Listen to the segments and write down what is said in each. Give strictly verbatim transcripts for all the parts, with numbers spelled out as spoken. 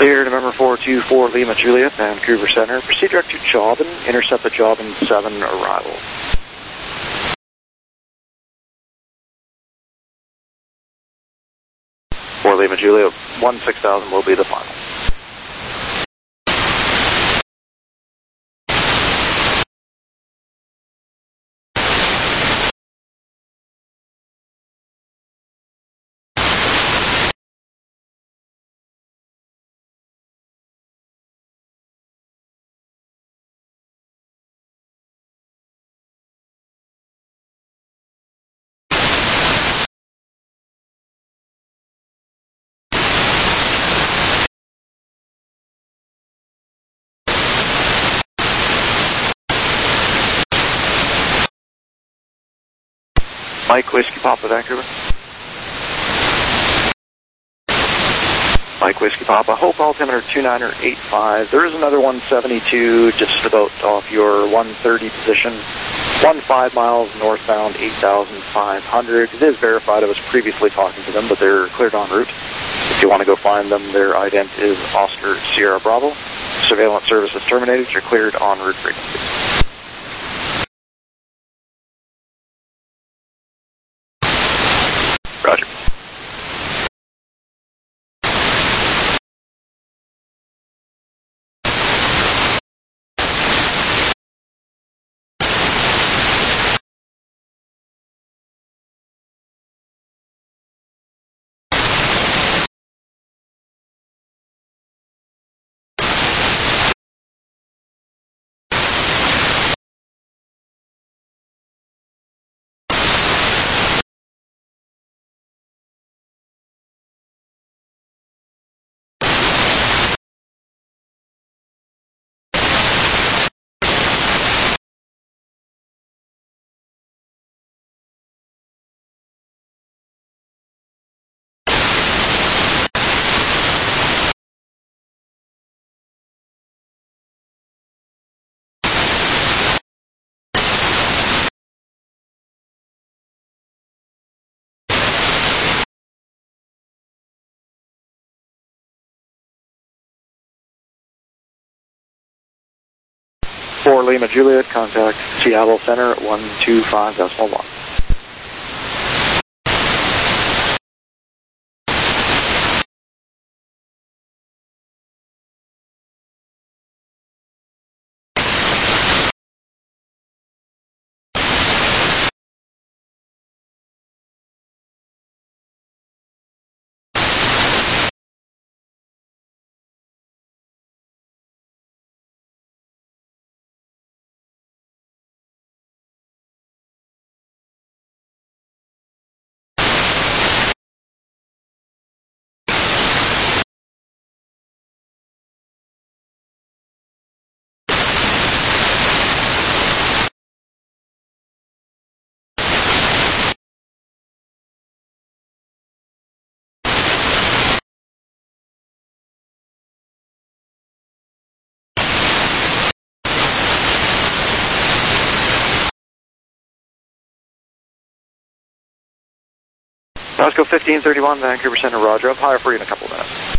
Clear, November four two four Lima Juliet, Vancouver Center. Proceed direct to Jobin. Intercept the Jobin seven arrival. four Lima Juliet, one six thousand will be the final. Mike Whiskey Papa, Vancouver. Mike Whiskey Papa, Hope altimeter two niner eight five. There is another one seventy-two just about off your one thirty position. One five miles northbound, eight thousand five hundred. It is verified. I was previously talking to them, but they're cleared en route. If you want to go find them, their ident is Oscar Sierra Bravo. Surveillance service is terminated. You're cleared en route frequency. Roger. four Lima Juliet, contact Seattle Center at one two five decimal one. Let's go fifteen thirty-one, Vancouver Center, Roger. Up higher for you in a couple of minutes.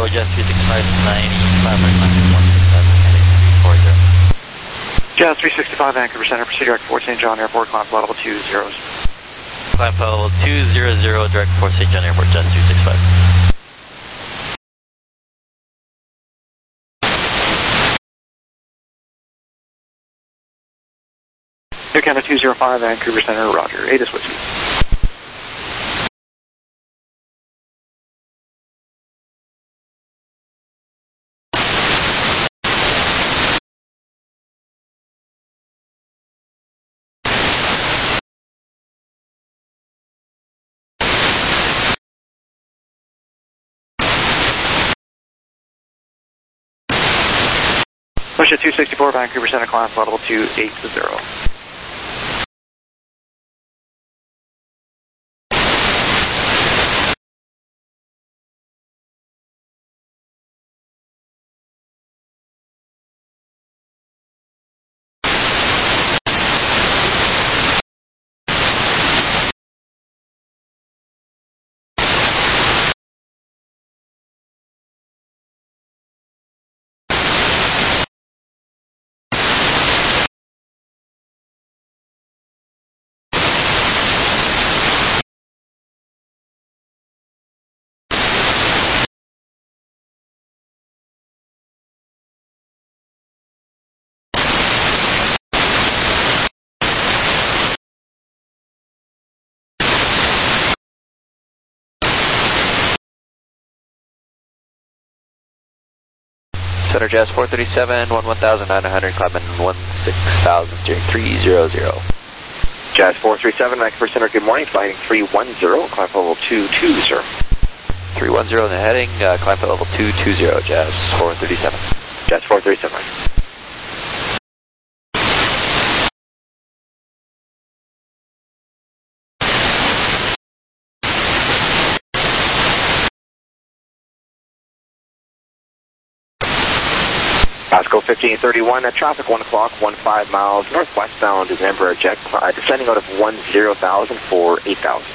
Bravo, Jazz three sixty-five, ninety-five, one six seven, heading three four zero. Jazz three sixty-five, Vancouver Center, proceed direct for Saint John Airport, climb flight level two zeros. Climb flight level two zero zero, direct for Saint John Airport, Jazz three sixty-five. Air Canada two zero five, Vancouver Center, roger, Atis Whiskey. Push at two sixty-four, Vancouver Center, climb flight level two eight zero. Center Jazz four thirty-seven, one one thousand nine hundred, climbing one six thousand, steering three zero zero. Jazz four three seven, Vancouver Center, good morning, flying three one zero, climb flight level two two zero. three one zero in the heading, uh, climb flight level two two zero, Jazz four thirty-seven. Jazz four thirty-seven. Pasco fifteen thirty-one, uh, traffic one o'clock, fifteen miles northwestbound is an Embraer jet, uh, descending out of one zero thousand for eight thousand.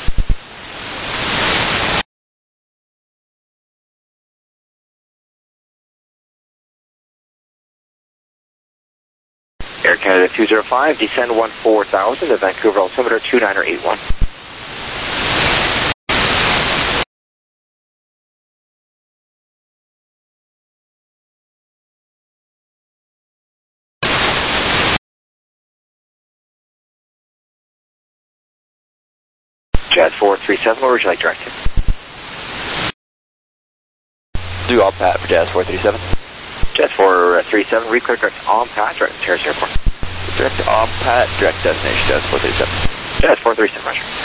Air Canada two zero five, descend one four thousand, to Vancouver altimeter two niner eight one. Jazz four three seven, where would you like directed? Do all pat for Jazz four thirty-seven. Jazz four three seven, reclear direct on pat, direct to Terrace Airport. Direct on pat, direct destination, Jazz four thirty-seven. Jazz four three seven, roger.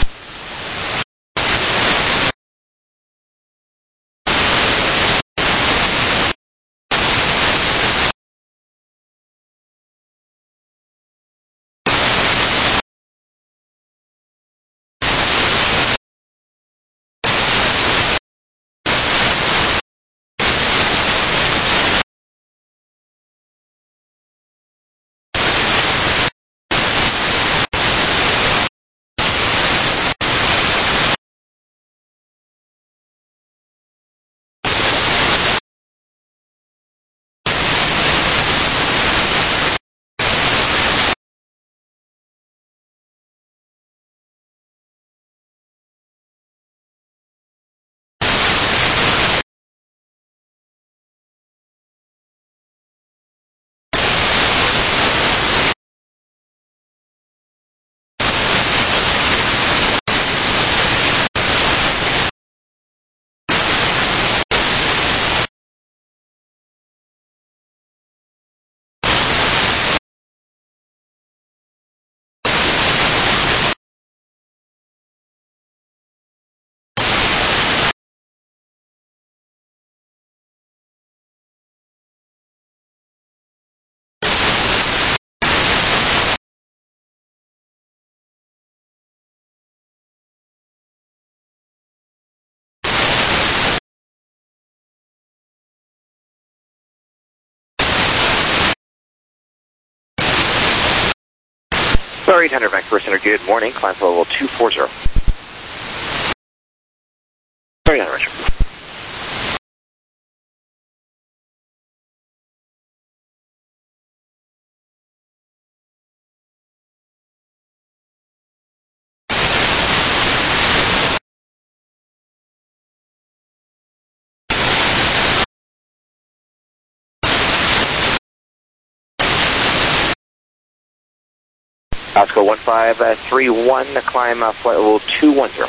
Star eight hundred, Vancouver Center, good morning, climb flight level two four zero. Star eight hundred, Richard. Oscar one five three one, climb uh, flight level two one zero.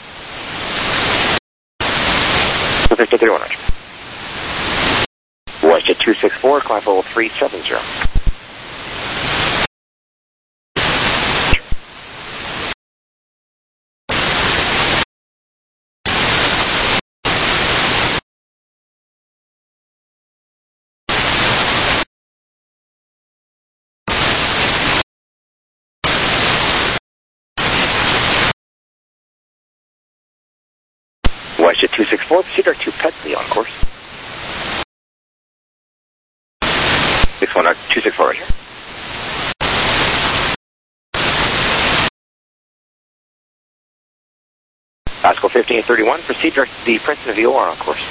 fifty three one, Roger. WestJet two six four, climb level three seven zero. WestJet two six four, proceed direct to Petley on course. six one two six four, right here. Oscar fifteen thirty-one, proceed direct to the Princeton V O R on course.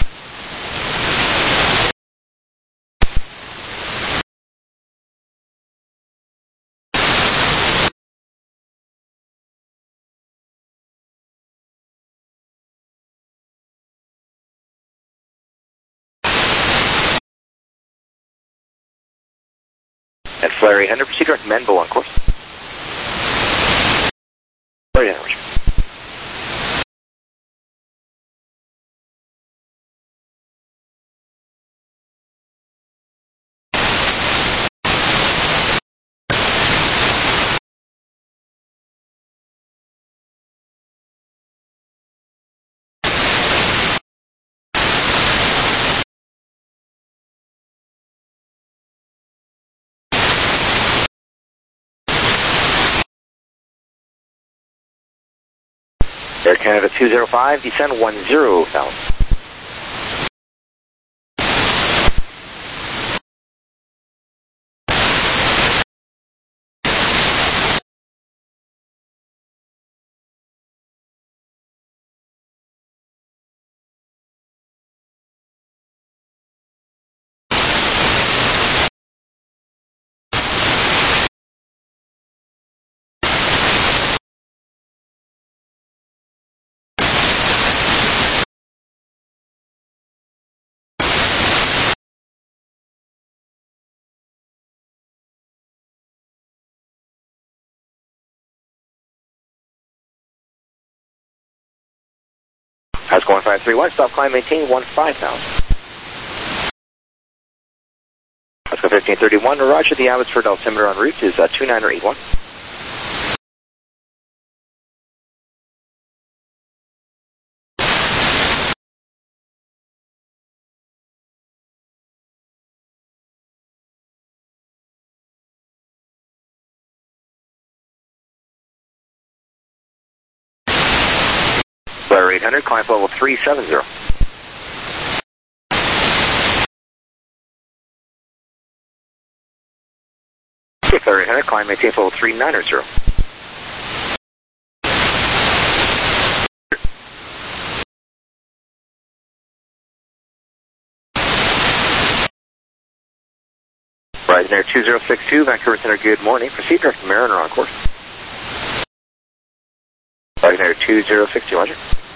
At Flare eight hundred, proceed direct to Menville on course. Flare eight hundred. Air Canada two zero five, descend one zero thousand. Oscar one five three one, stop climb, maintain one five thousand. Oscar fifteen thirty-one, Roger, the Abbotsford altimeter en route is uh, two nine eight one. Flare eight hundred, climb level three seven zero. Flare eight hundred, climb maintain level three nine zero. Rising Air two zero six two, Vancouver Center, good morning. Proceed direct to Mariner on course. Rising Air two zero six two, Roger.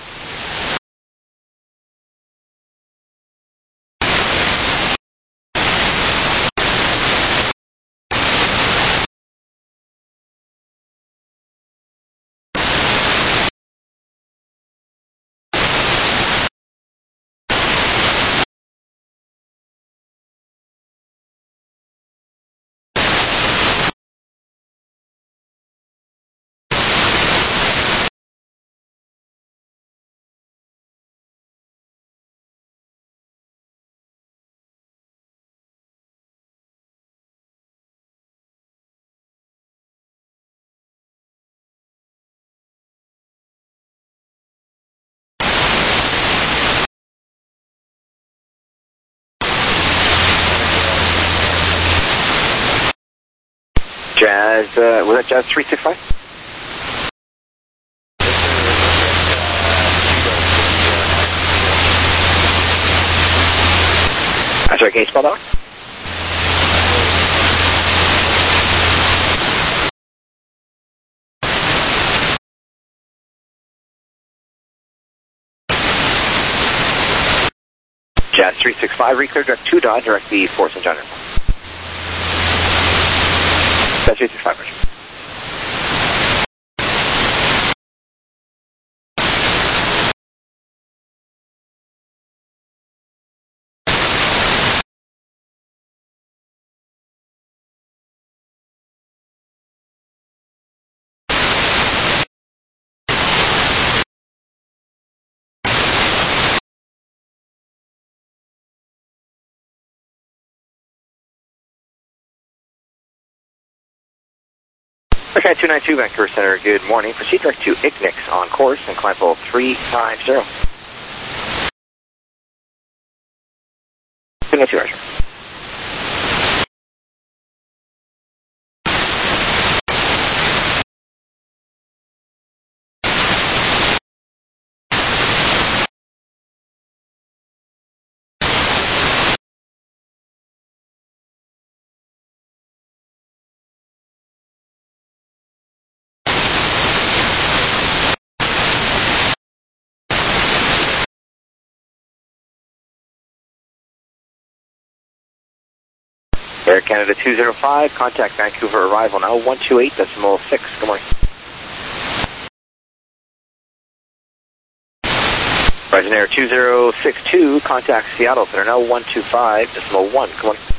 Jazz, uh, was that Jazz three six five? I'm sorry, can you spell that one? Jazz three six five, reclear direct two dot, direct the Fort Saint John Airport. Jazz three six five, Roger. Okay, two nine two Vancouver Center, good morning. Proceed direct to Ignix on course and climb level three five zero. two nine two, Roger. Air Canada two zero five, contact Vancouver arrival now, one two eight decimal six, good morning. Horizon Air two zero six two, contact Seattle Center now, one two five decimal one, good morning.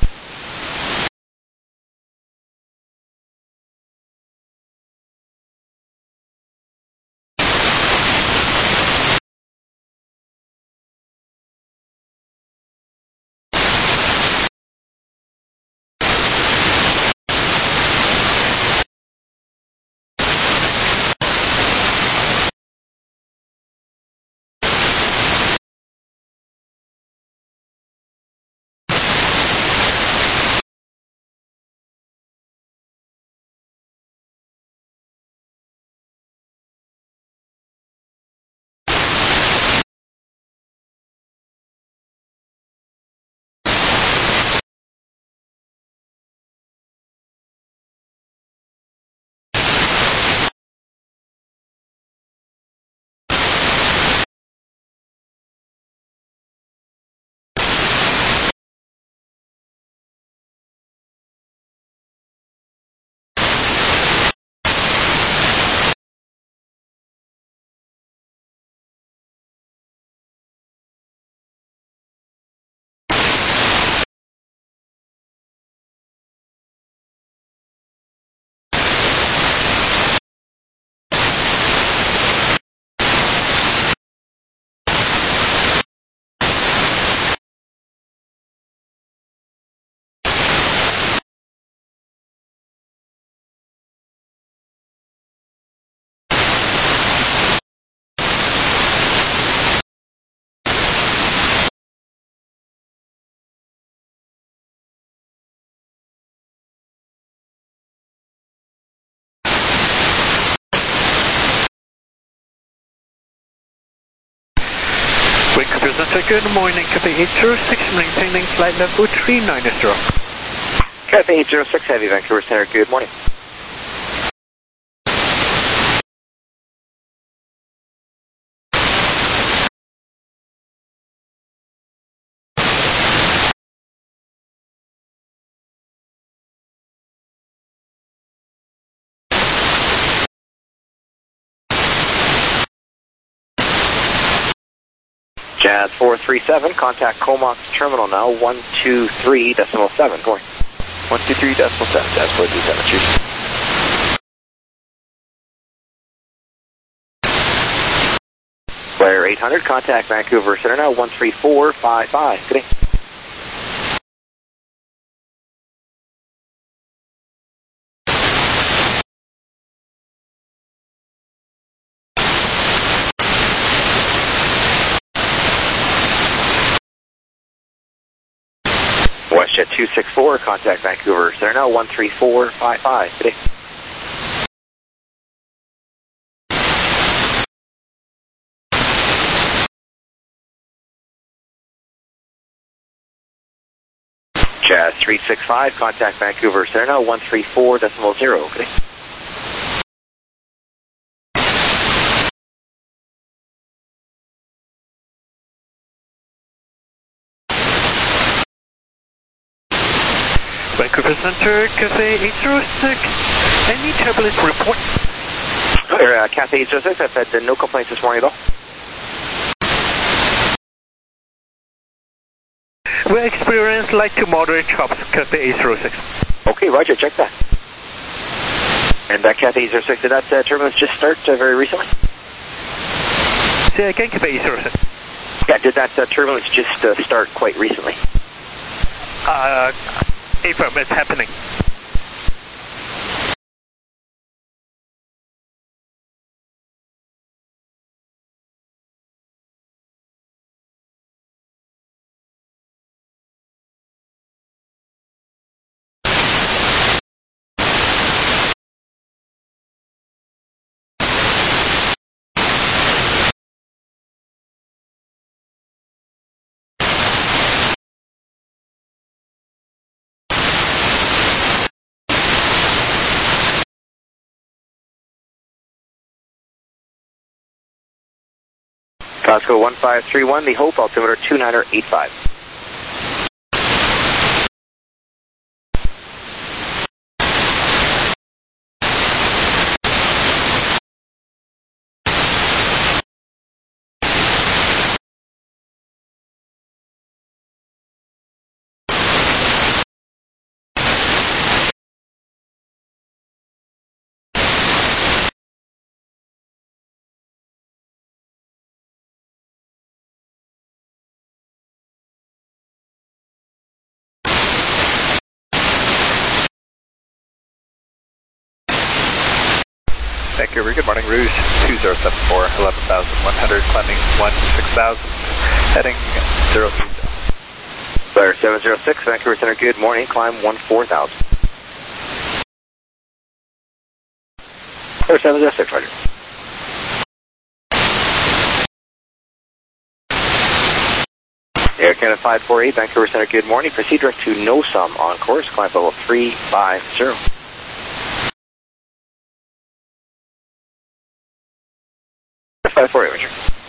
Vancouver Center, good morning, Cathay eight zero six, maintaining flight level three nine zero. Cathay eight zero six, Heavy Vancouver Center, good morning. Jazz four three seven, contact Comox Terminal now, one two three decimal seven, go ahead. one two three decimal seven, Jazz four three seven, choose. Flare eight hundred, contact Vancouver Center now, one three four five five, good day. WestJet two six four, contact Vancouver Center now, one three four five five, good day. Jazz three six five, contact Vancouver Center now, one three four decimal zero, good day. Vancouver Center, Cathay eight zero six, any turbulence report? Uh, Cathay eight zero six, I've had uh, no complaints this morning at all. We experienced light to moderate chops, Cathay eight zero six. Okay, roger, check that. And uh, Cathay eight zero six, did that uh, turbulence just start uh, very recently? Say again, Cathay eight zero six. Yeah, did that uh, turbulence just uh, start quite recently? Uh, affirm, it's happening. Costco one five three one, the Hope, altimeter two niner eight five. Vancouver, good morning, Rouge two zero seven four, eleven thousand one hundred, climbing one six thousand, heading zero three zero. Flyer seven zero six, Vancouver Center, good morning, climb one four thousand. Flyer seven zero six, roger. Air Canada five four eight, Vancouver Center, good morning, proceed direct to No Sum on course, climb level three five zero. five four eight, roger.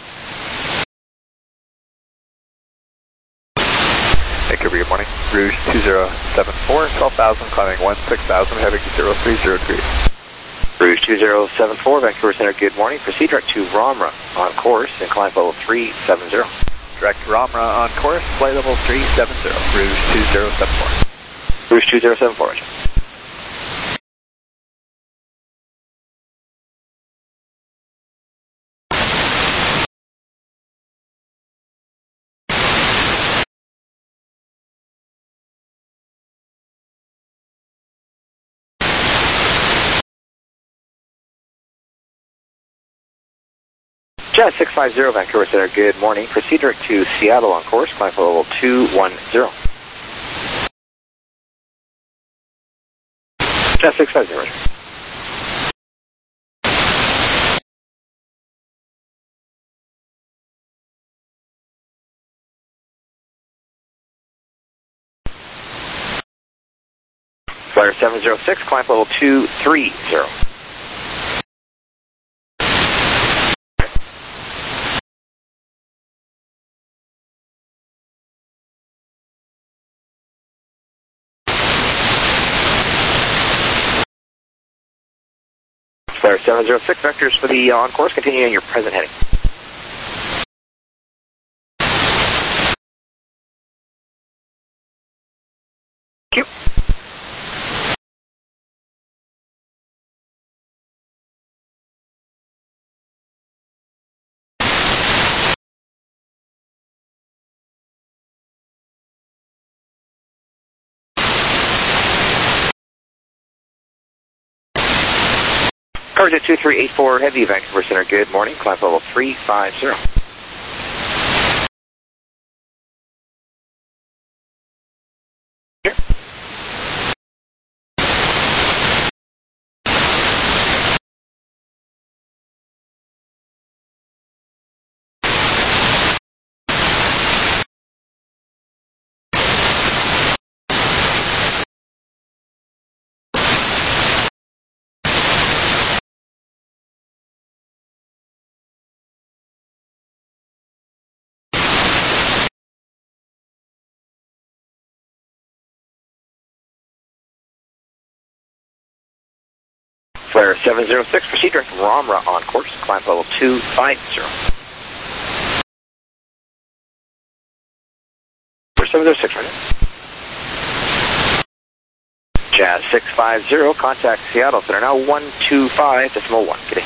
Vancouver, good morning. Rouge two zero seven four, twelve thousand, climbing one six thousand, heading zero three zero degree. Rouge two zero seven four, Vancouver Center, good morning. Proceed direct to Ramra on course and climb level three seven zero. Direct Ramra on course, flight level three seven zero, Rouge two zero seven four. Rouge two zero seven four, roger. Jazz six five zero, Vancouver Center, good morning. Proceed direct to Seattle on course, climb level two one zero. Jazz six five zero. Flyer seven zero six, climb level two three zero. Flyer seven zero six, vectors for the uh, on course, continuing your present heading. Thank you. Coverage at two three eight four, heavy, Vancouver Center, good morning, climb level three five zero. Here. Flyer seven zero six, proceed direct Ramra on course, climb level two five zero. Flyer seven zero six, right? Jazz six five zero, contact Seattle Center now one two five decimal one. Good day.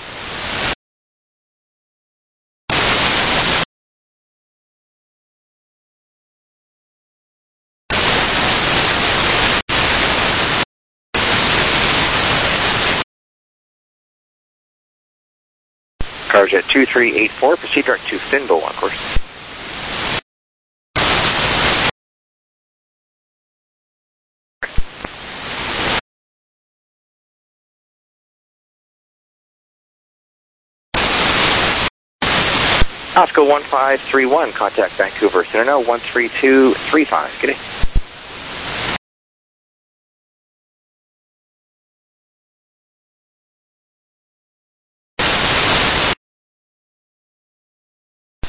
Coverage at two three eight four, proceed direct to Finville on course. Oscar one five three one, contact Vancouver Center now one three two three five. Good day.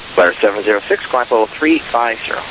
Flare seven zero six, climb level three five zero.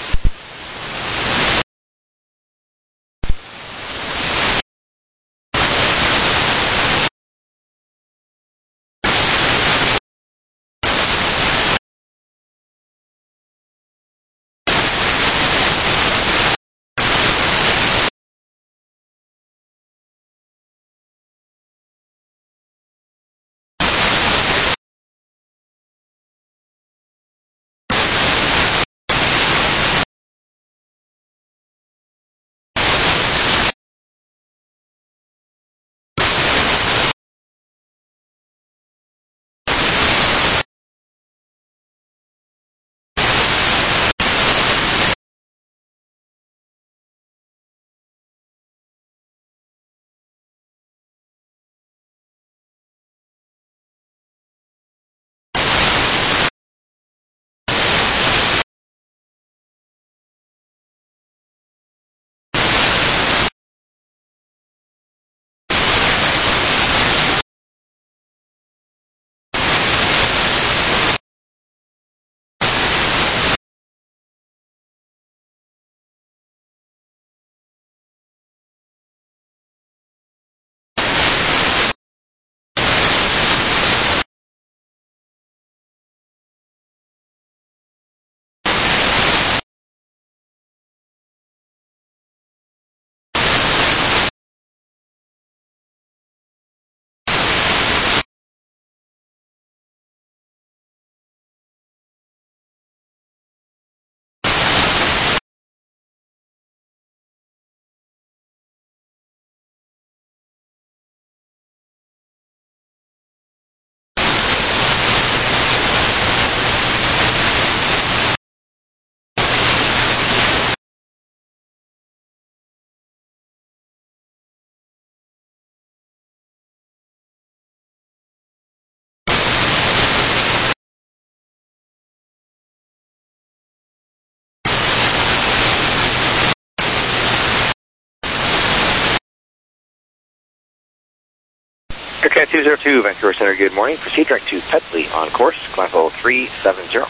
Aircat two zero two, Vancouver Center, good morning. Proceed direct to Petley on course, climb level three seven zero.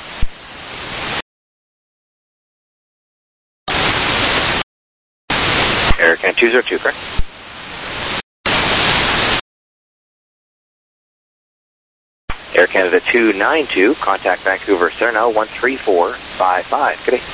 Aircat two zero two, correct? Air Canada two nine two, contact Vancouver Center now, one three four five five. Good day.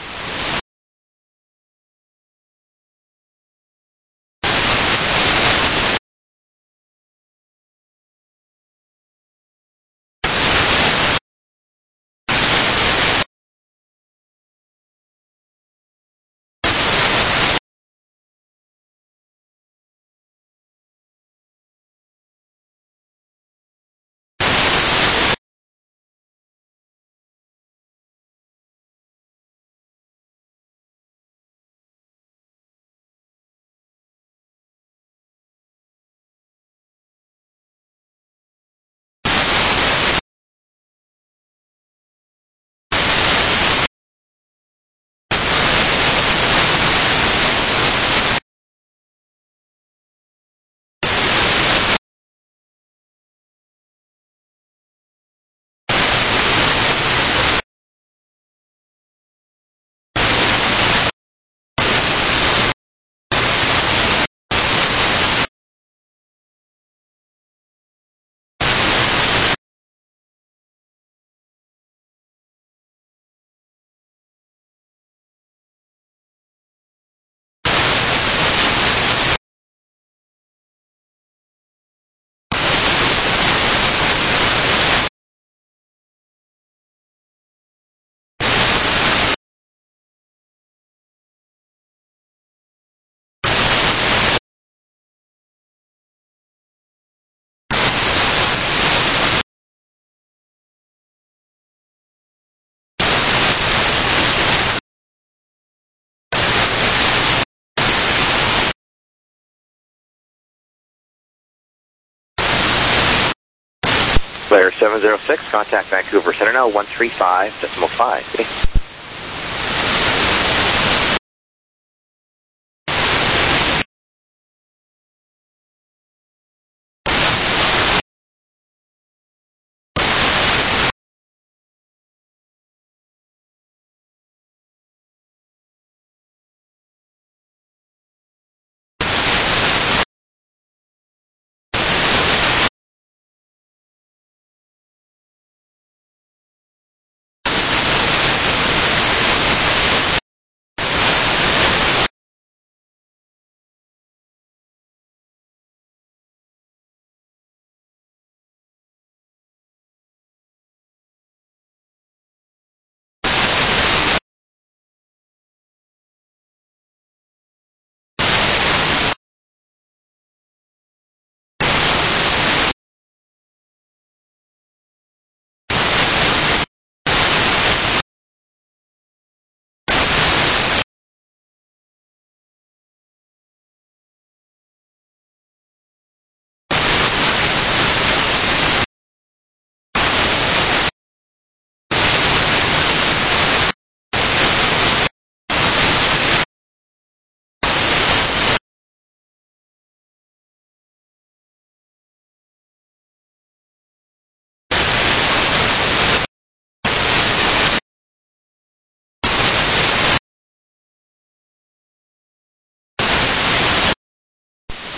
Flare seven zero six, contact Vancouver Center now, one three five decimal five. Good day.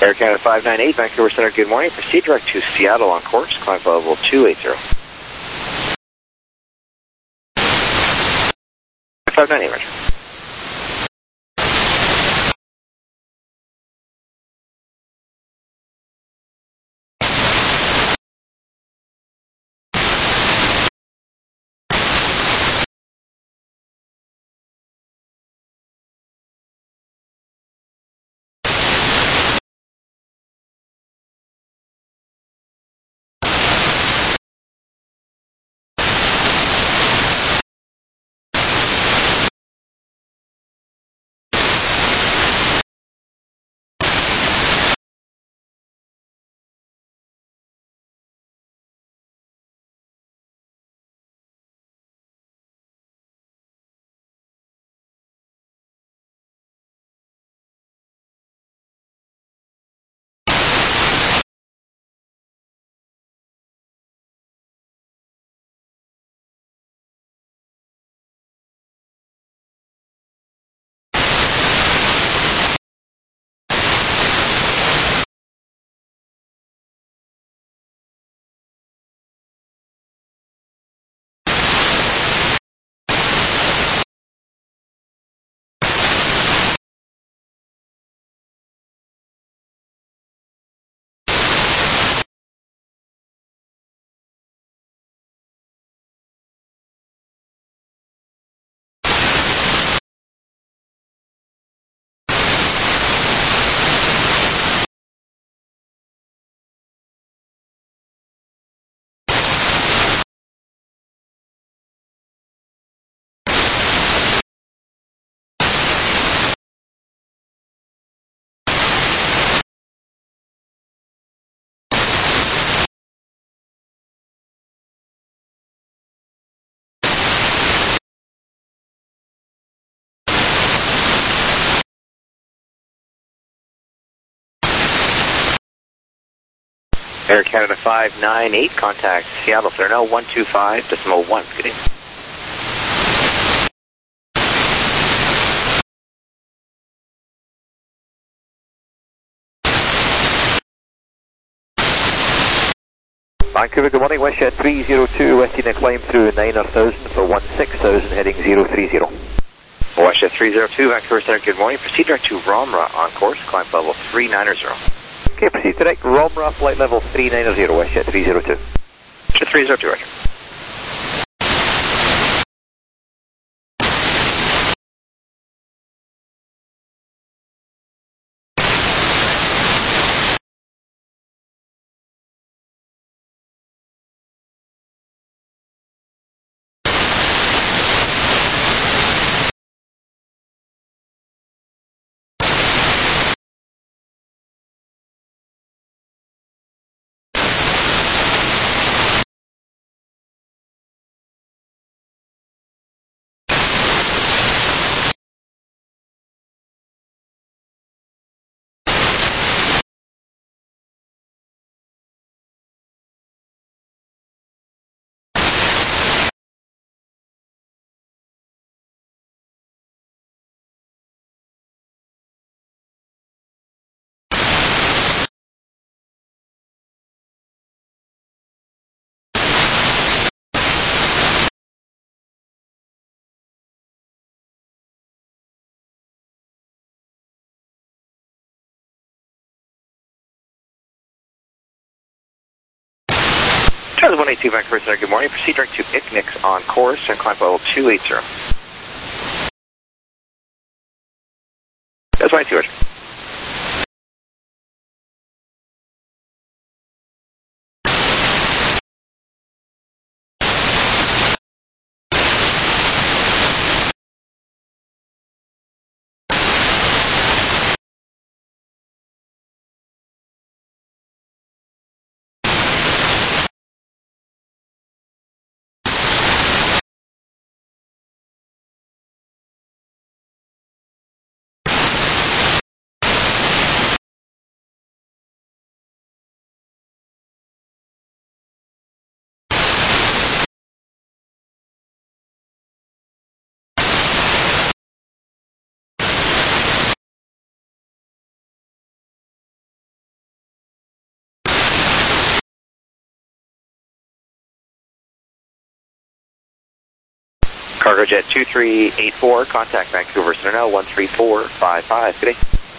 Air Canada five nine eight, Vancouver Center, good morning. Proceed direct to Seattle on course, climb level two eighty. five nine eight, Roger. Air Canada five nine eight, contact Seattle, Center now one two five decimal one. Good evening. Vancouver, good morning. WestJet three zero two, Westina climb through nine thousand for one six thousand, heading zero three zero. WestJet three zero two, Vancouver Center, good morning. Proceed direct to Romra on course, climb level three ninety. Okay, proceed direct, Romra, flight level three ninety, WestJet three zero two. WestJet three zero two, Roger. one eight two, Vancouver Center, good morning. Proceed direct to I C N I C on course and climb level two eighty. That's one eight two, Roger. Cargojet two three eight four, contact Vancouver Center now, one three four five five. Good day.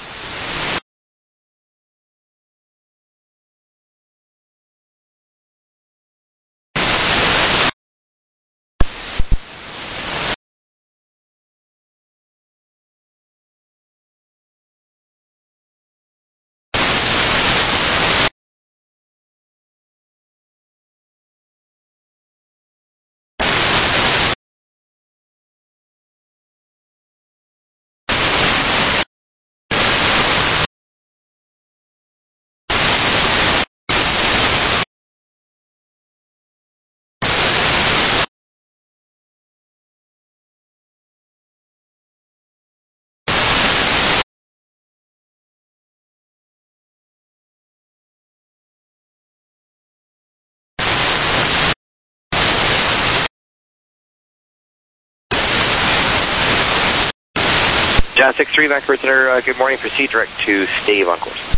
John six three, Vancouver Center, uh, good morning. Proceed direct to Stave on course.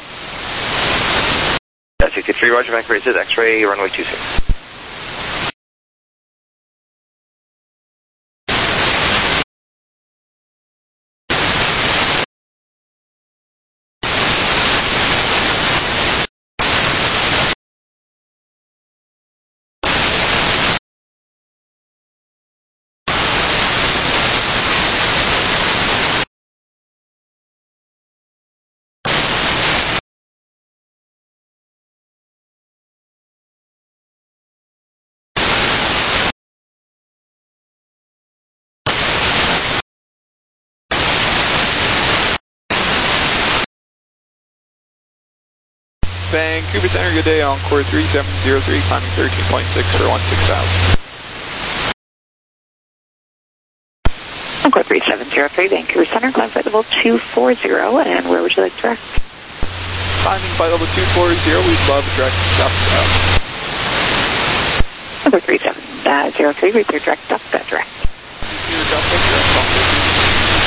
John sixty-three, Roger, Vancouver, it says X-ray, runway two six. Vancouver Center, good day on core three seven zero three, climbing thirteen point six for one six thousand. On core three seven zero three, Vancouver Center, climb flight level two four zero, and where would you like direct? Climbing flight level two four zero, we'd love direct south. On core three seven zero three, repair direct up, uh, direct. Repair direct up, direct.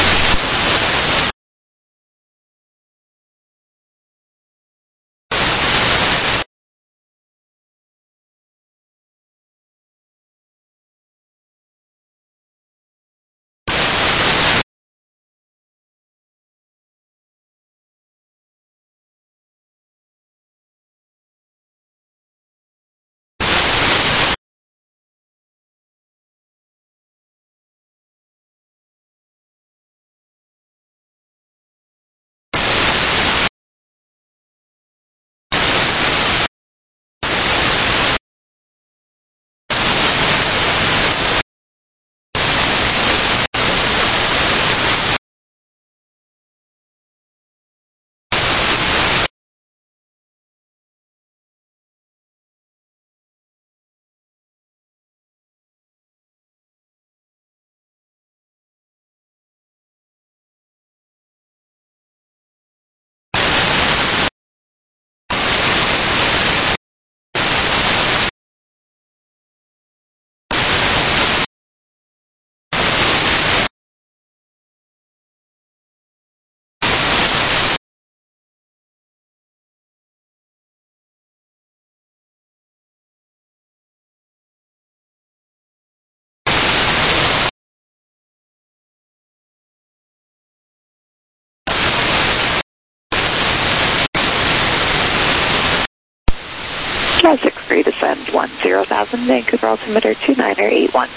six three, descend one zero thousand, Vancouver altimeter two nine eight one.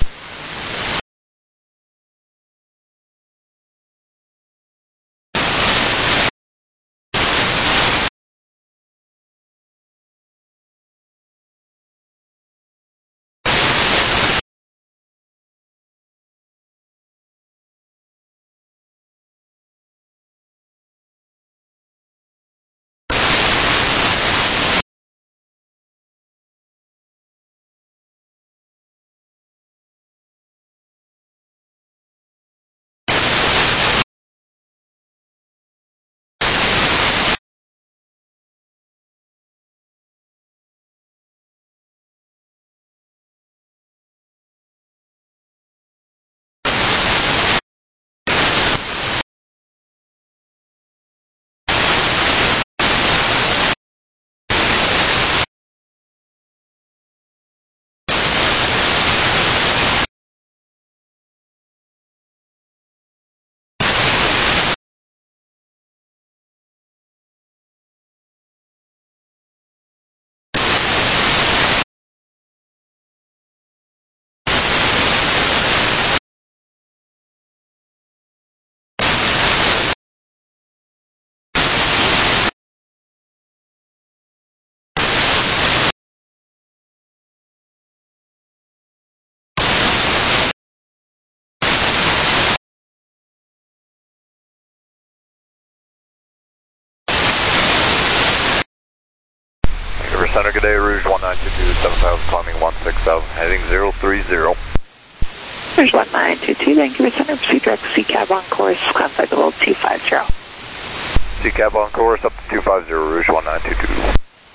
Center, good day, Rouge one nine two two, seven thousand, climbing one six thousand, heading zero three zero. Rouge one nine two two, Vancouver Center, proceed direct C cab on course, climb flight level two five zero. C cab on course up to two five zero, Rouge one nine two two.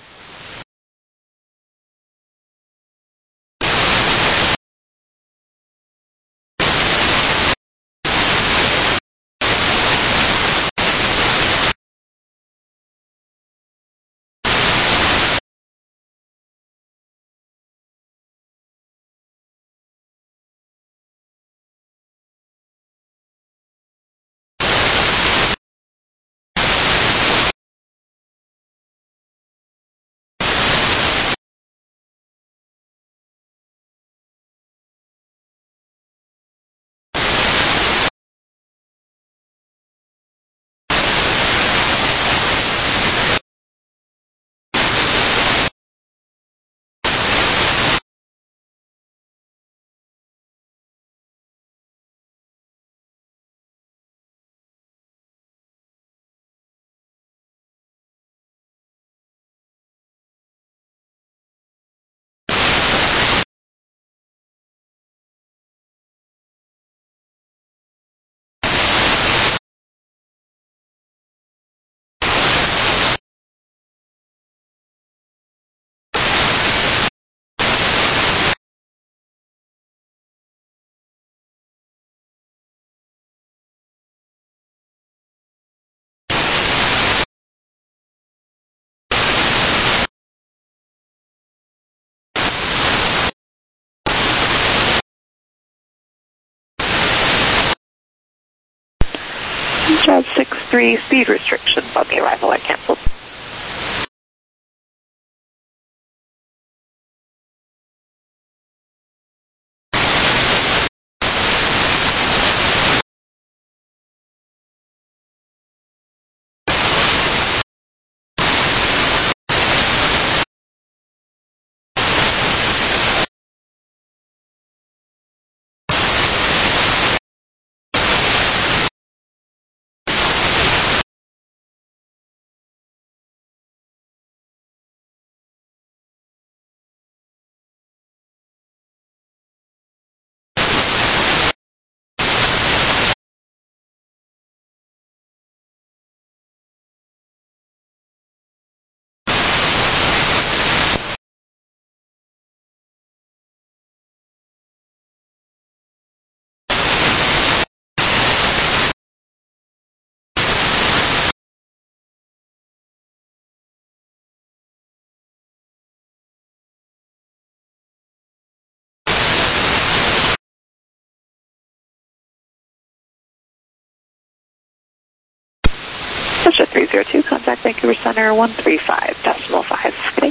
Jazz six three, speed restrictions on the arrival are canceled. Russia three zero two, contact Vancouver Center one three five decimal five. Okay.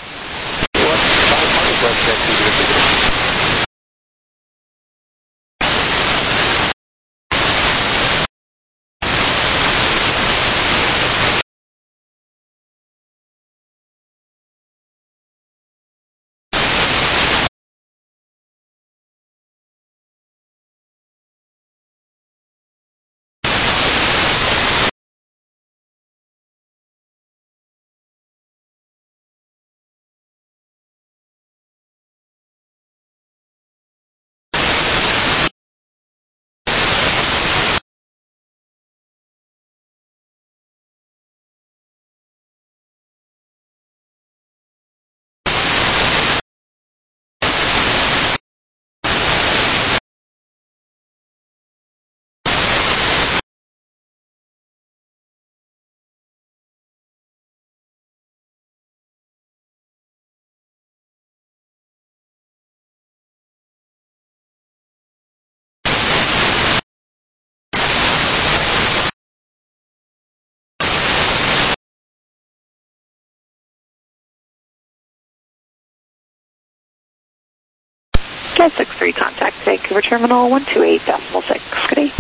Jazz six three, contact Vancouver Terminal one two eight decimal six. Good day.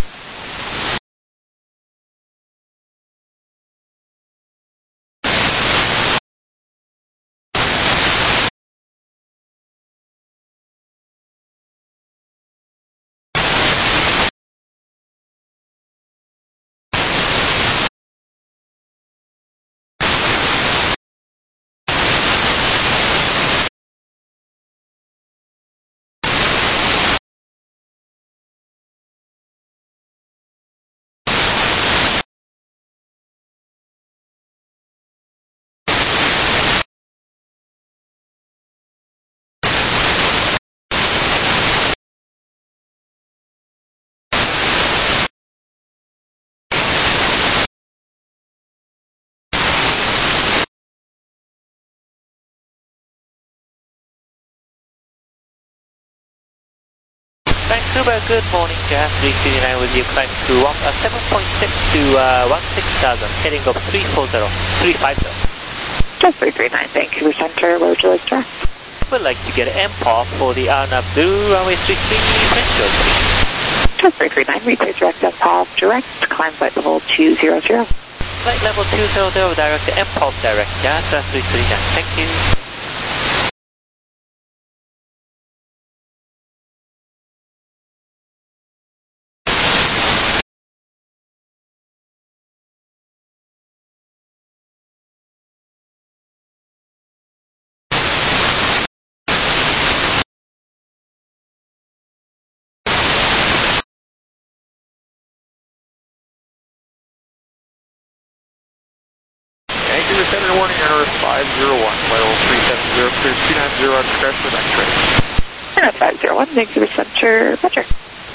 Vancouver, good morning, Jazz three three nine with you, climb to one, uh, seven point six to uh, one six thousand, heading up three four zero, three five zero. Jazz three three nine, Vancouver Center, where would you like to direct? Would like to get an M P O F for the Arnab Blue, runway three three, French George, please. Jazz three three nine, repair direct M P O F, direct, climb flight level two zero zero. Flight level two zero zero, direct M P O F direct, Jazz three three nine, thank you. Vancouver Center, warning, Air North five zero one, flight level three seven zero, clear two nine zero on scratch for X-ray. Air North five zero one, Vancouver Center, Roger.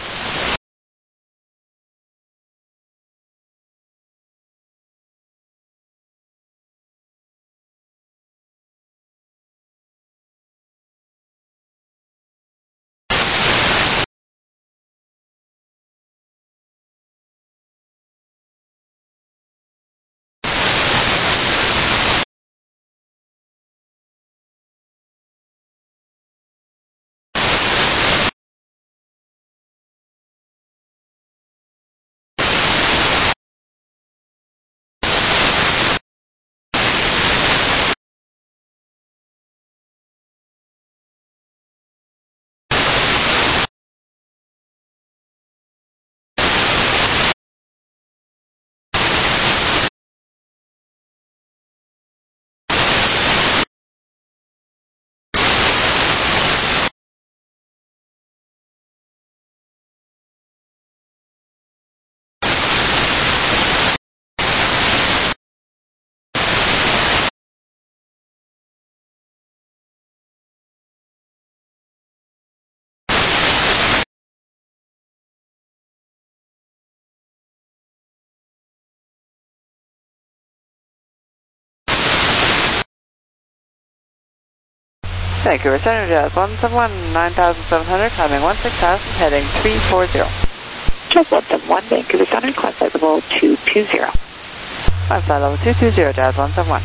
Vancouver Center, Jazz one seven one, nine thousand seven hundred, climbing one six thousand, heading three four zero. Jazz one seven one, Vancouver Center, climb flight level two two zero. Climb flight level two two zero, Jazz one seven one.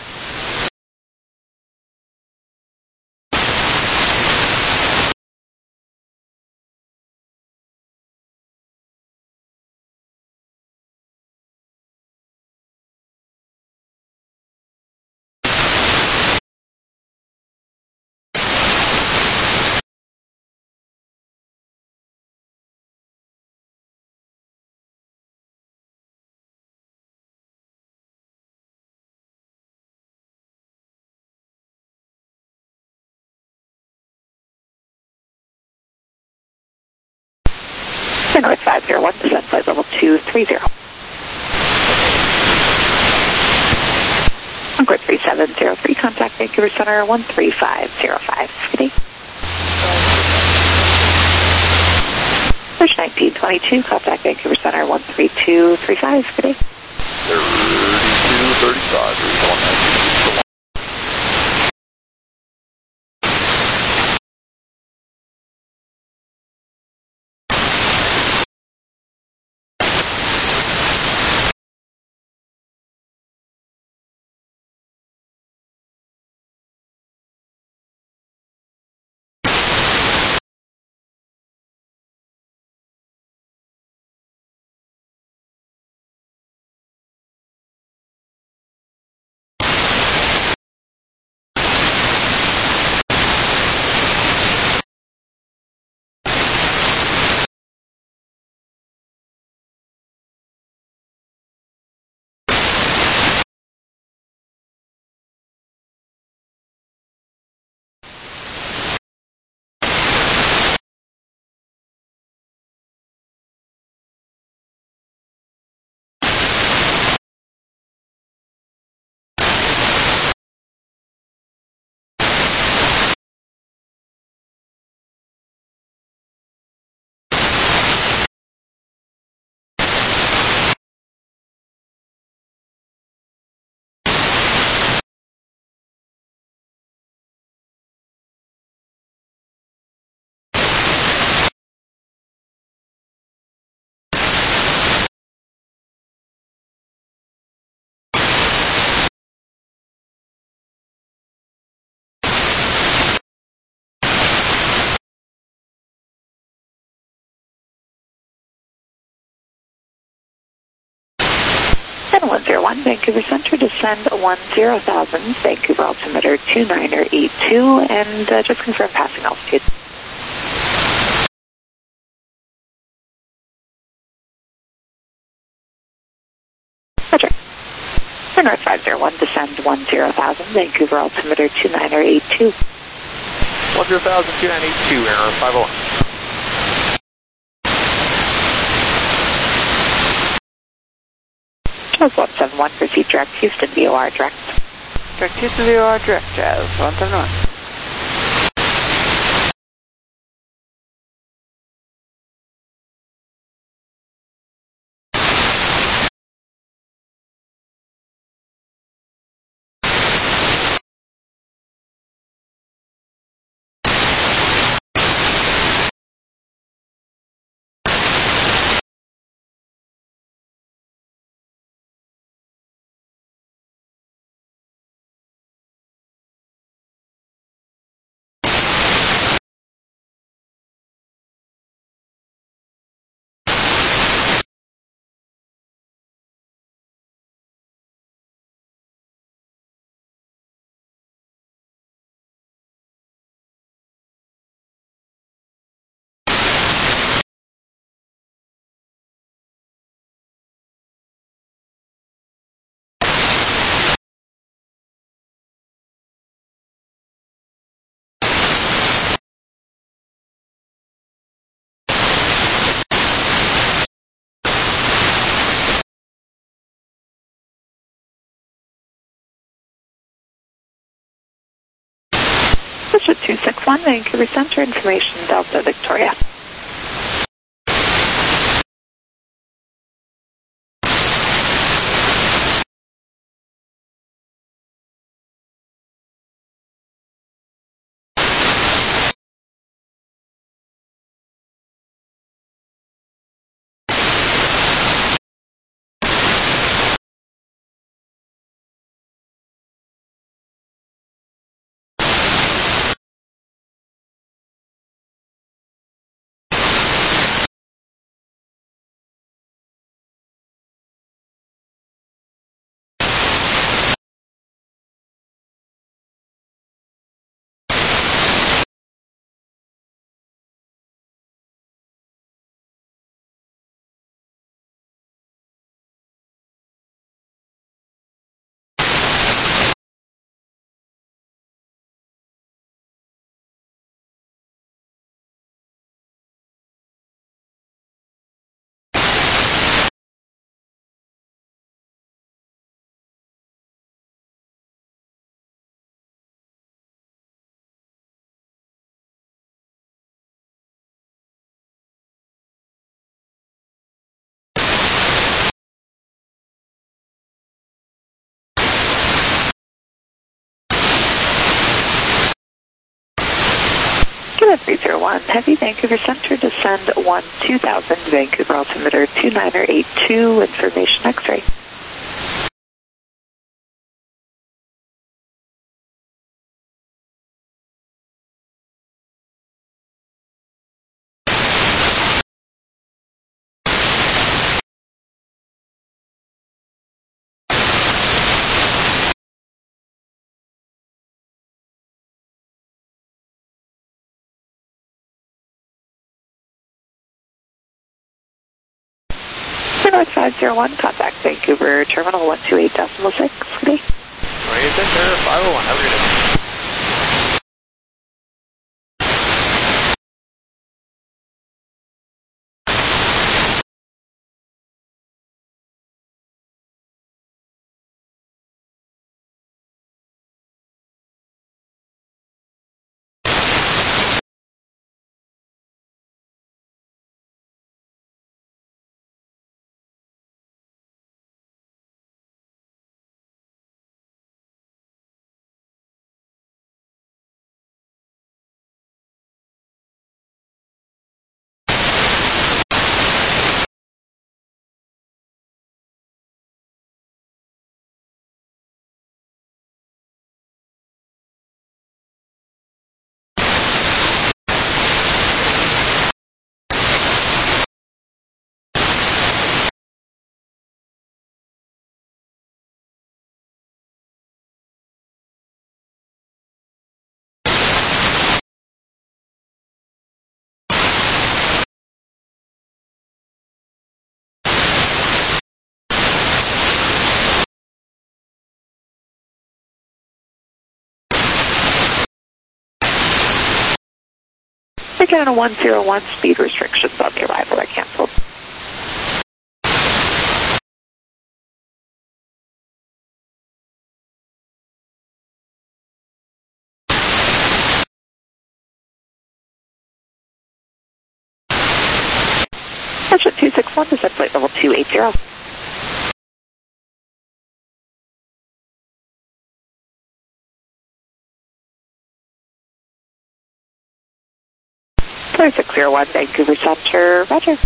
Air North five zero one, descent flight level two three zero. Concord three seven zero three, contact Vancouver Center one three five zero five. Good day. Push nineteen twenty-two, contact Vancouver Center one three two three five. Good day. thirty-two thirty-five, And one zero one, Vancouver Centre, descend one zero thousand, Vancouver altimeter two niner eight two, and uh, just confirm passing altitude. Roger. For North five zero one, descend one zero thousand, Vancouver altimeter two niner eight two. one zero thousand, two nine eight two, error five oh one. Jazz one seven one, proceed direct Houston, V O R direct. Direct Houston, V O R direct, Jazz one seven one. Richard two six one, Vancouver Centre, information Delta Victoria. three zero one, heavy Vancouver Centre, descend one two thousand, Vancouver altimeter two niner eight two, information X-ray. North five zero one, contact Vancouver Terminal one two eight decimal six. Good day. twenty-eight Center, five oh one, have a good day. Canada one zero one, speed restrictions on the arrival are canceled. Russia two six one, descend flight level two eight zero. Clear six zero one, Vancouver Center, roger.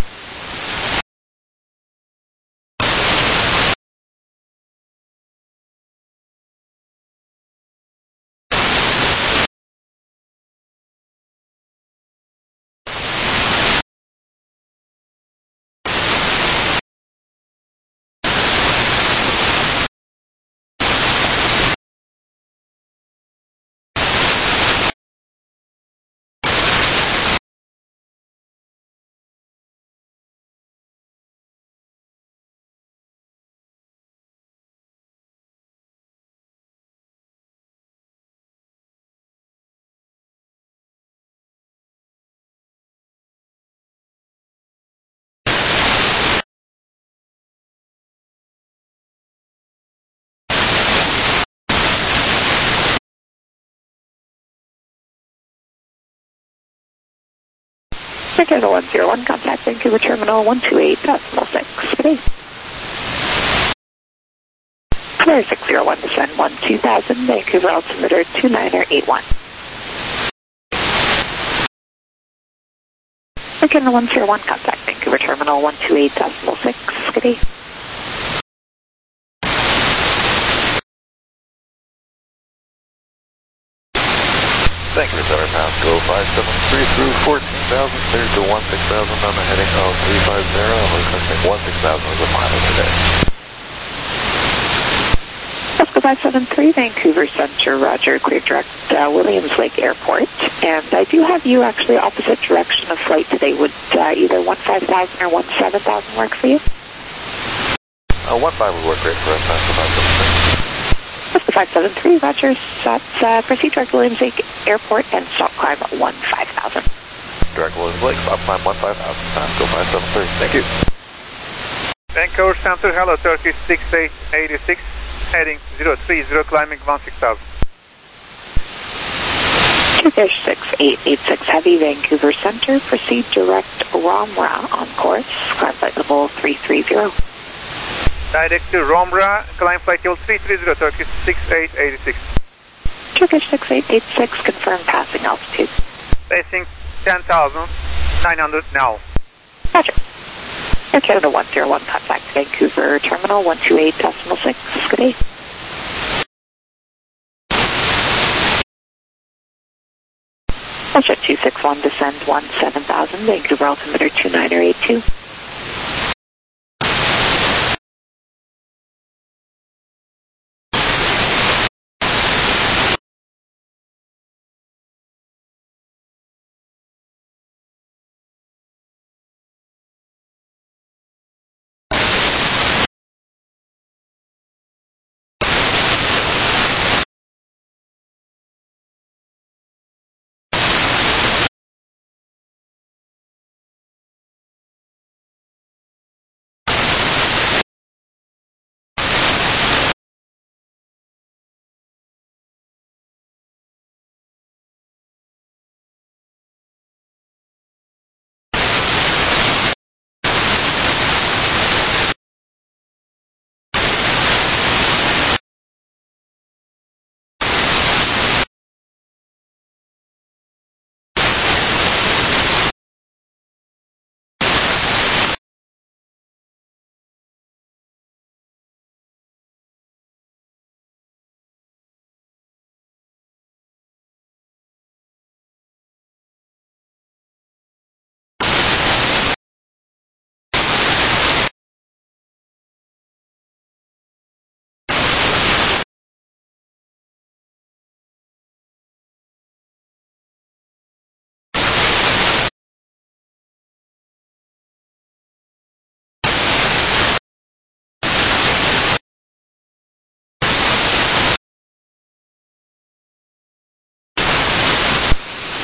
Canada one zero one, contact Vancouver Terminal one two eight decimal six. Good day. Clear six zero one, descend one two thousand, Vancouver altimeter two niner eight one. Canada one zero one, contact Vancouver Terminal one two eight decimal six. Good day. Thank you, Center Pound. Go five seven three through fourteen thousand, clear to one six thousand on the heading of three five zero, and we're expecting one six thousand as a final today. Oscar five seven three, Vancouver Center, roger, clear direct uh, Williams Lake Airport. And I do have you actually opposite direction of flight today. Would uh, either one five thousand or one seven thousand work for you? Uh, one five would work great for us, Oscar five seven three. Oscar five seven three, roger, that's uh, proceed direct Williams Lake Airport and stop climb one five thousand. Direct Williams Lake, stop climb one five thousand, time go five seven three. Thank you. Vancouver Center, hello, Turkish six eight eight six, heading zero three zero, climbing one six thousand. Turkish six eight eight six Heavy, Vancouver Center, proceed direct Romra on course, climb flight level three three zero. Direct to Romra, climb flight level three three zero, Turkish six eight eight six. Turkish six eight eight six, confirm passing altitude. Passing ten thousand nine hundred now. Roger. Air Canada one zero one, contact Vancouver Terminal one two eight decimal six. Good day. Russia two six one, descend one seven thousand, Vancouver altimeter two niner eight two.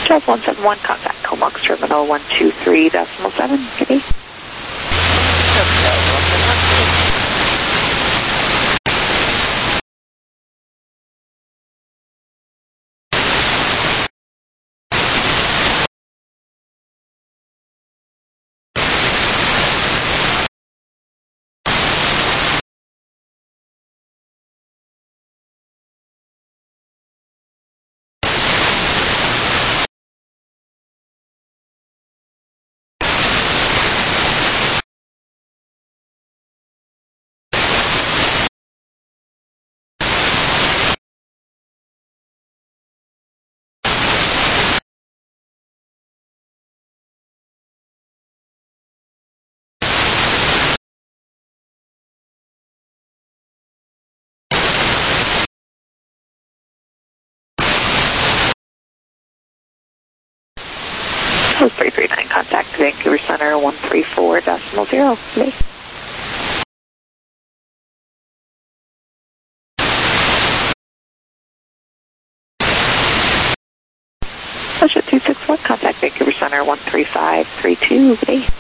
Charles one seven one, contact Comox Terminal one two three decimal seven. Good day. three three nine, contact Vancouver Center one three four decimal zero. Good day. Russia two six one, contact Vancouver Center one three five three two. Good day.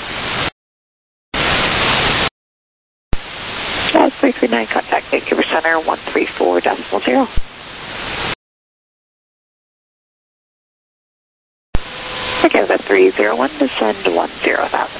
Charles three three nine, contact Vancouver Center one three four decimal zero. Again, the three zero one, descend one zero thousand.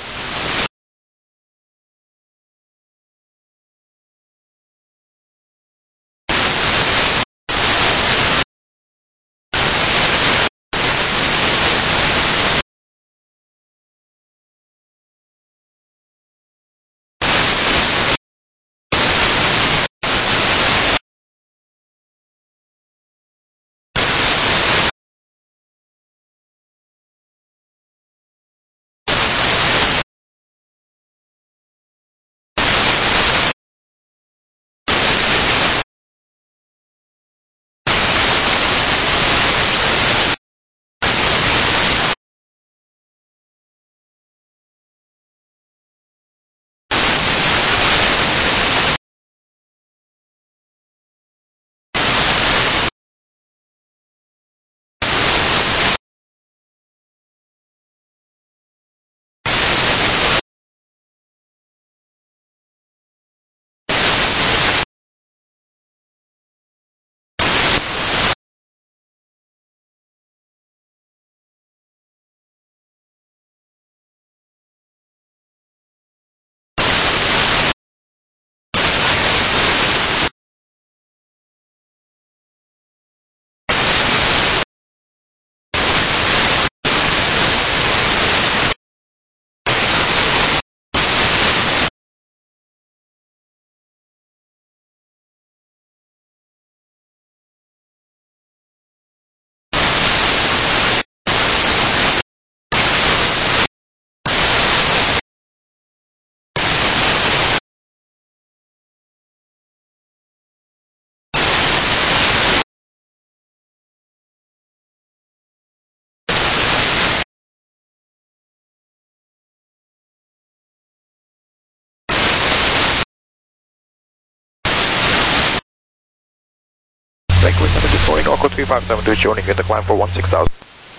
Vancouver Center, good morning. Orco three five seven two, joining in the climb for one six thousand.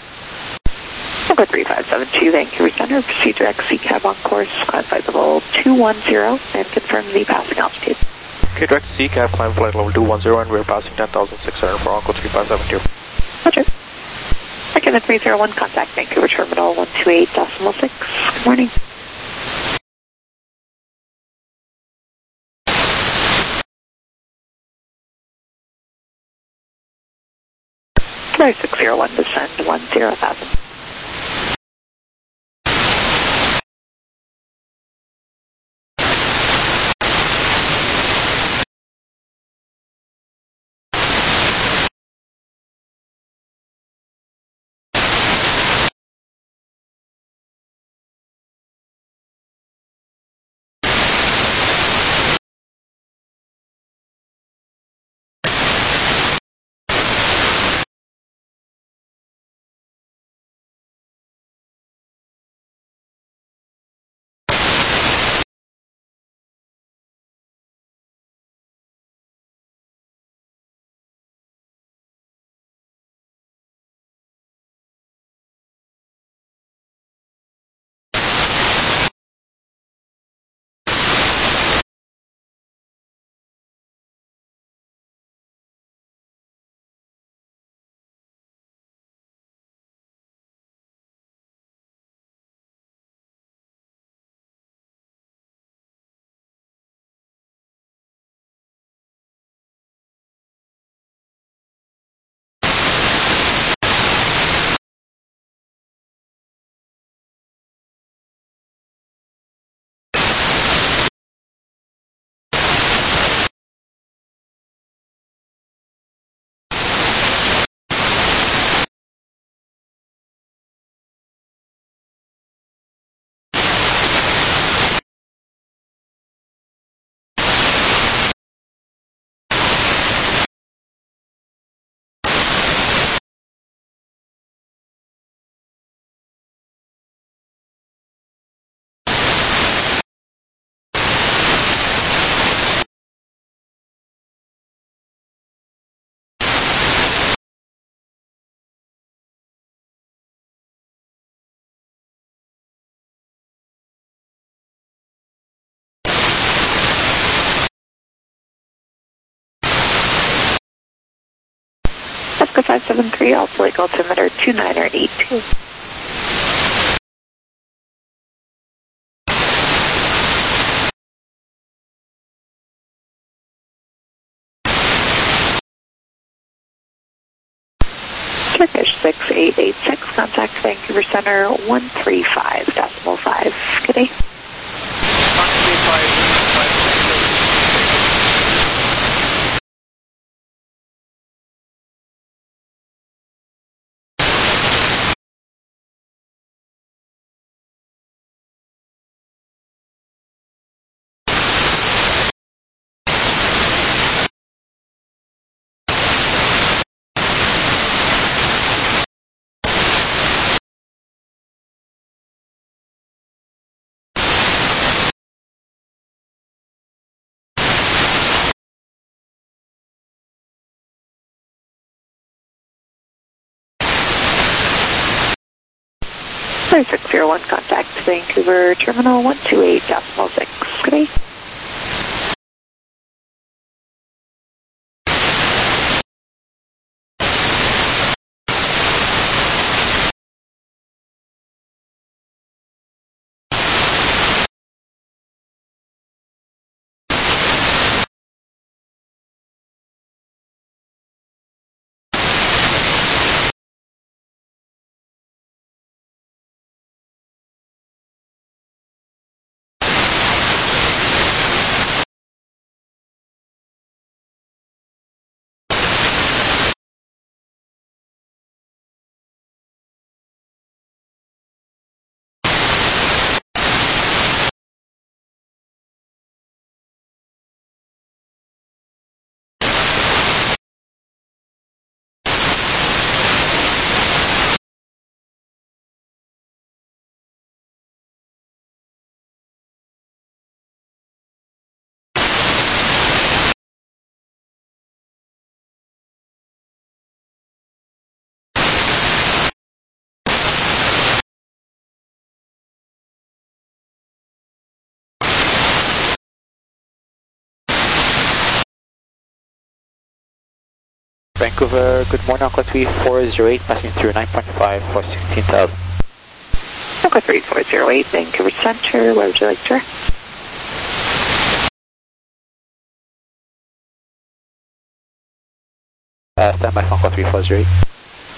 Orco three five seven two, Vancouver Center, proceed direct C cab on course, climb flight level two one zero, and confirm the passing altitude. Okay, direct C cab, climb flight level two one zero, and we're passing ten thousand six hundred for Orco three five seven two. Roger. Again, the three zero one, contact Vancouver Terminal one two eight decimal six. Good morning. six zero one, descend one zero thousand. five seven three, Alpha Lake altimeter two niner eight two. Turkish six eight eight six, contact Vancouver Center one three five decimal five. Good day. one three five decimal five. three six zero one, contact Vancouver Terminal one two eight decimal six. Good day. Vancouver, good morning, Aqua three four zero eight, passing through nine point five for sixteen thousand. Aqua three four zero eight, Vancouver Center, where would you like to direct? Uh, stand by for Aqua three four zero eight.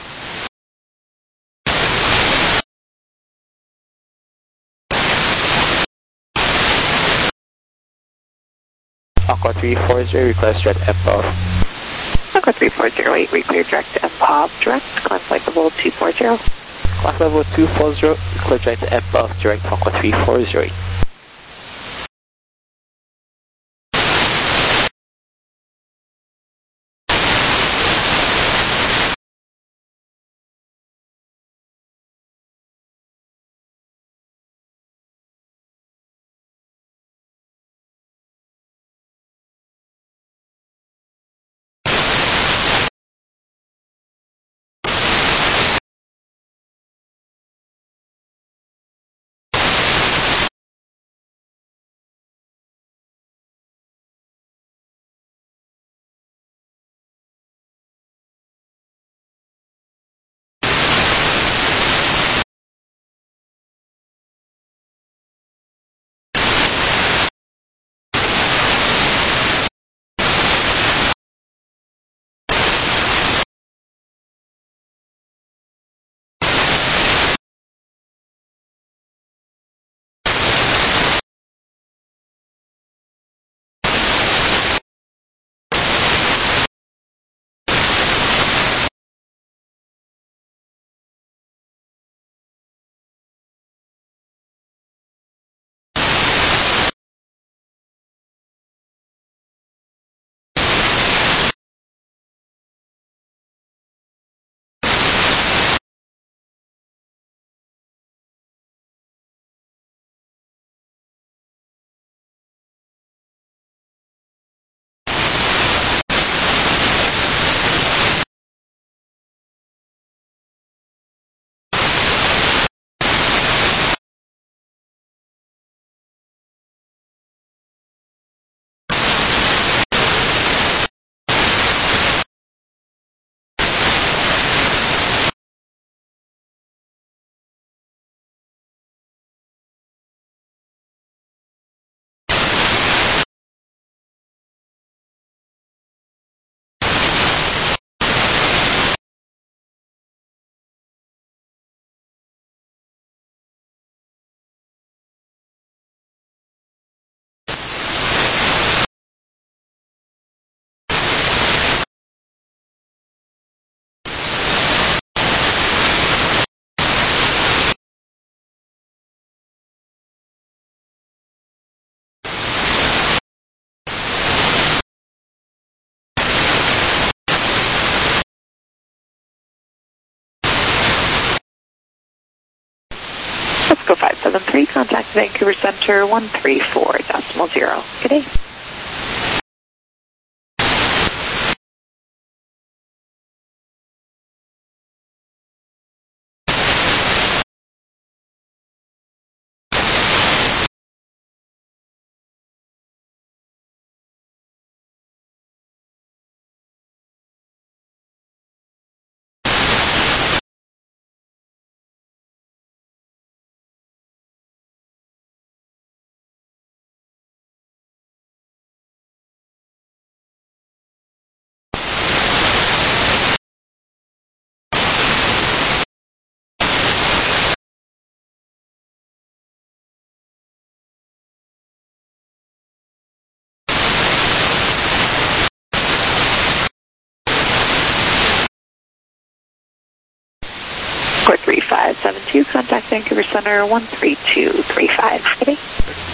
Aqua three four zero, request direct M P O V. Aqua three four zero eight, reclear direct M P O V, direct, climb flight level two four zero. Climb level two four zero, request direct M P O V, direct Aqua three four zero eight. seven three, contact Vancouver Center one three four decimal zero. Good day. Port three five seven two, contact Vancouver Center one three two three five. Good day.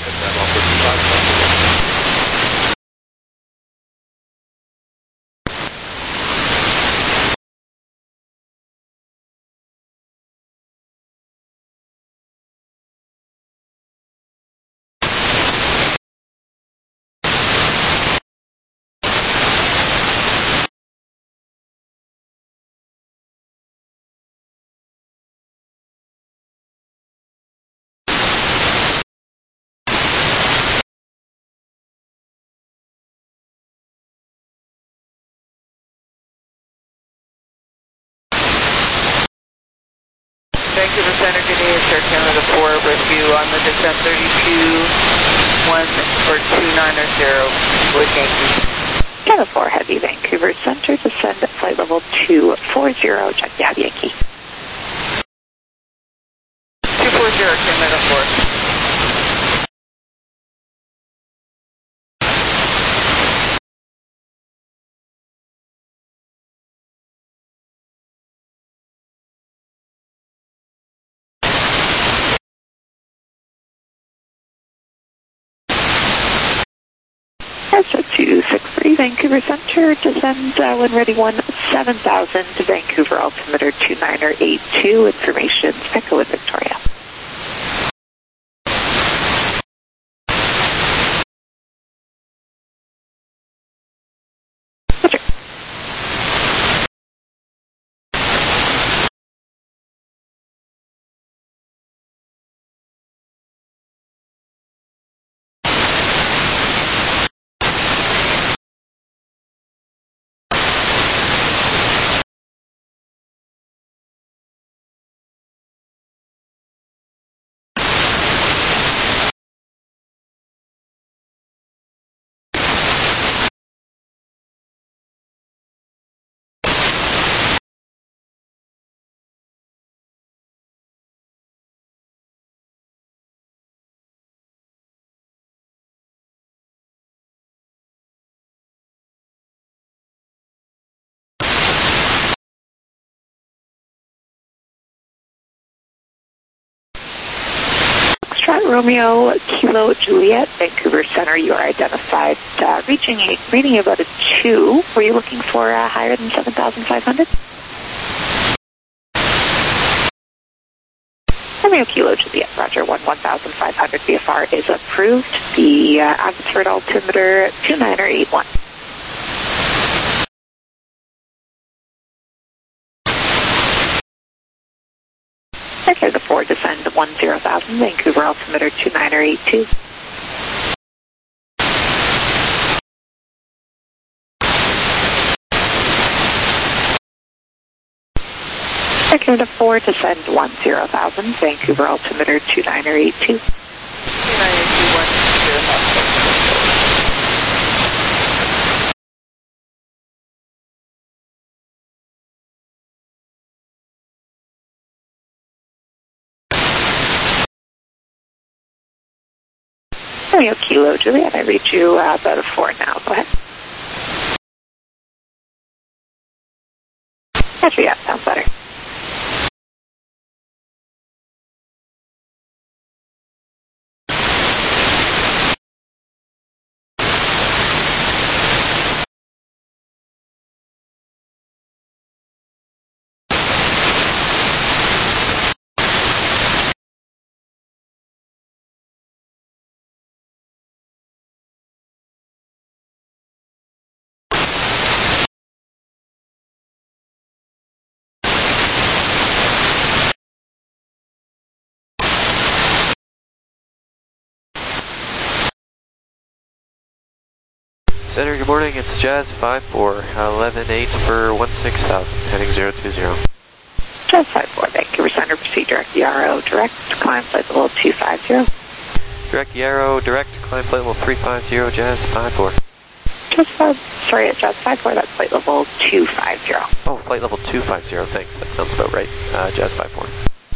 Vancouver Center, good day, Air Canada four with you on the descent thirty-two one for two nine zero with Yankee. Canada four Heavy, Vancouver Center, descend at flight level two four zero, check Yav Yankee. two four zero, Canada four. Delta two six three, Vancouver Center, descend uh, when ready one seven thousand to Vancouver, altimeter two niner eight two, information Echo with Victoria. Roger. Romeo, Kilo, Juliet, Vancouver Center, you are identified, uh, reaching a, reading about a two. Were you looking for uh, higher than seven thousand five hundred? Romeo, Kilo, Juliet, Roger, one one thousand five hundred V F R is approved. The uh, Abbotsford altimeter two niner eight one. Okay, the four descend one zero thousand, Vancouver altimeter two niner eight two. Okay, the four descend one zero thousand, Vancouver altimeter two niner eight two. two niner eight two, one zero thousand. Romeo, Kilo, Juliet, I read you uh, about a four now. Go ahead. Roger, yeah, sounds better. Center, good morning. It's Jazz five four, eleven eight for one six thousand, heading zero two zero. Jazz five four, Vancouver Center, proceed direct Yarrow, direct, climb flight level two five zero. Direct Yarrow, direct, climb flight level three five zero, Jazz five four. Jazz five, sorry, Jazz five four, that's flight level two five zero. Oh, flight level two five zero, thanks. That sounds about right. Uh, Jazz five four.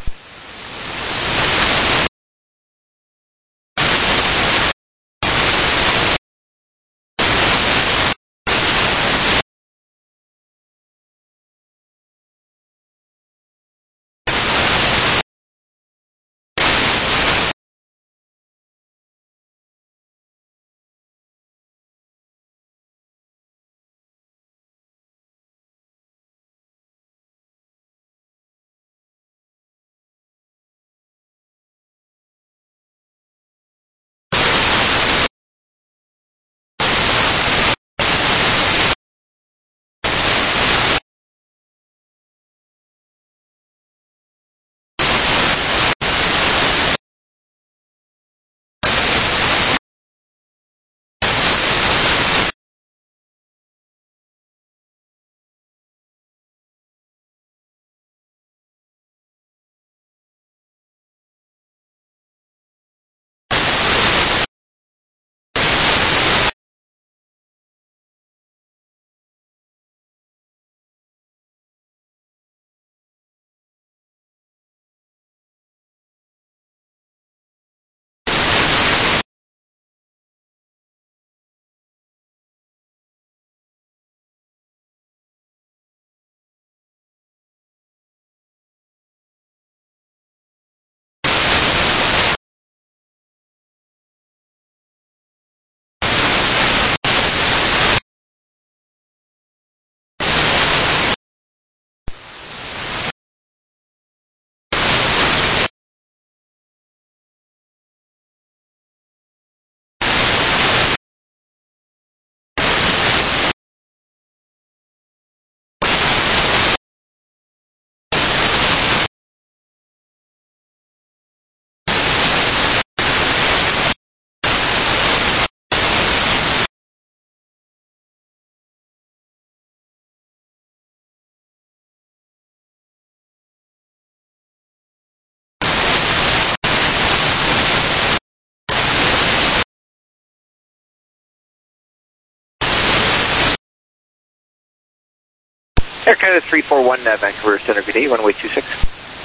Air Canada three four one, uh, Vancouver Center, good day, runway two six.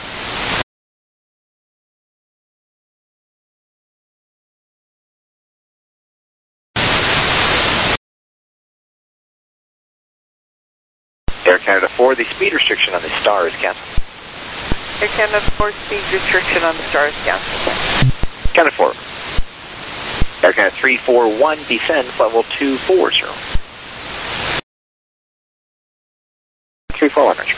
Air Canada four, the speed restriction on the Star is canceled. Air Canada four, speed restriction on the Star is canceled. Canada four. Air Canada three four one, descend level two four zero. three four one, Roger.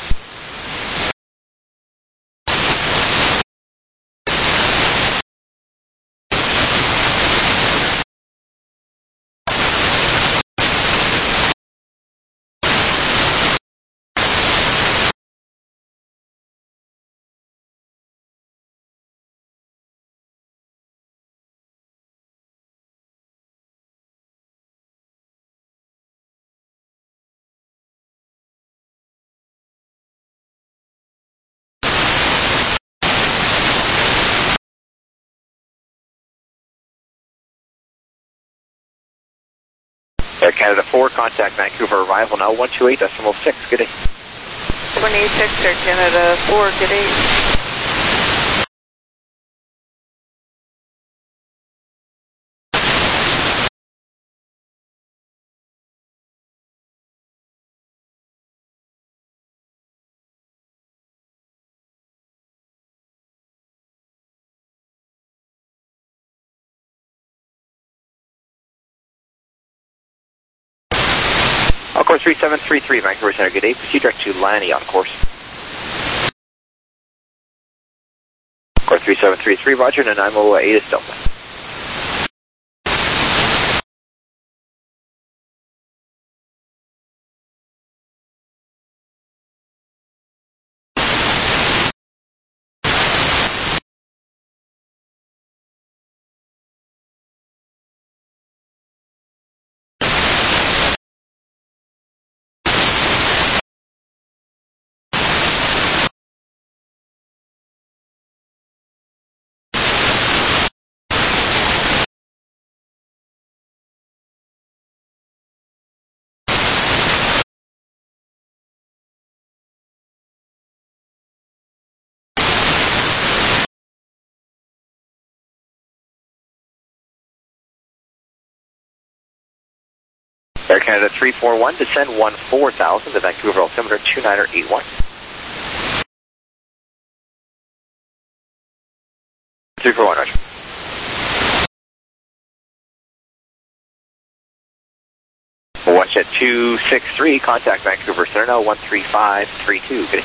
Air Canada four, contact Vancouver arrival now one two eight decimal six, good day. one eight six, Air Canada four, good day. On course three seven three three, Vancouver Center, good day. Proceed direct to Lanny on course. Course three seven three three, Roger, Nanaimo eight is Delta. Air Canada three four one, descend one four thousand to Vancouver altimeter two niner eight one. three four one, Roger. WestJet two six three, contact Vancouver Center now, one three five three two, good.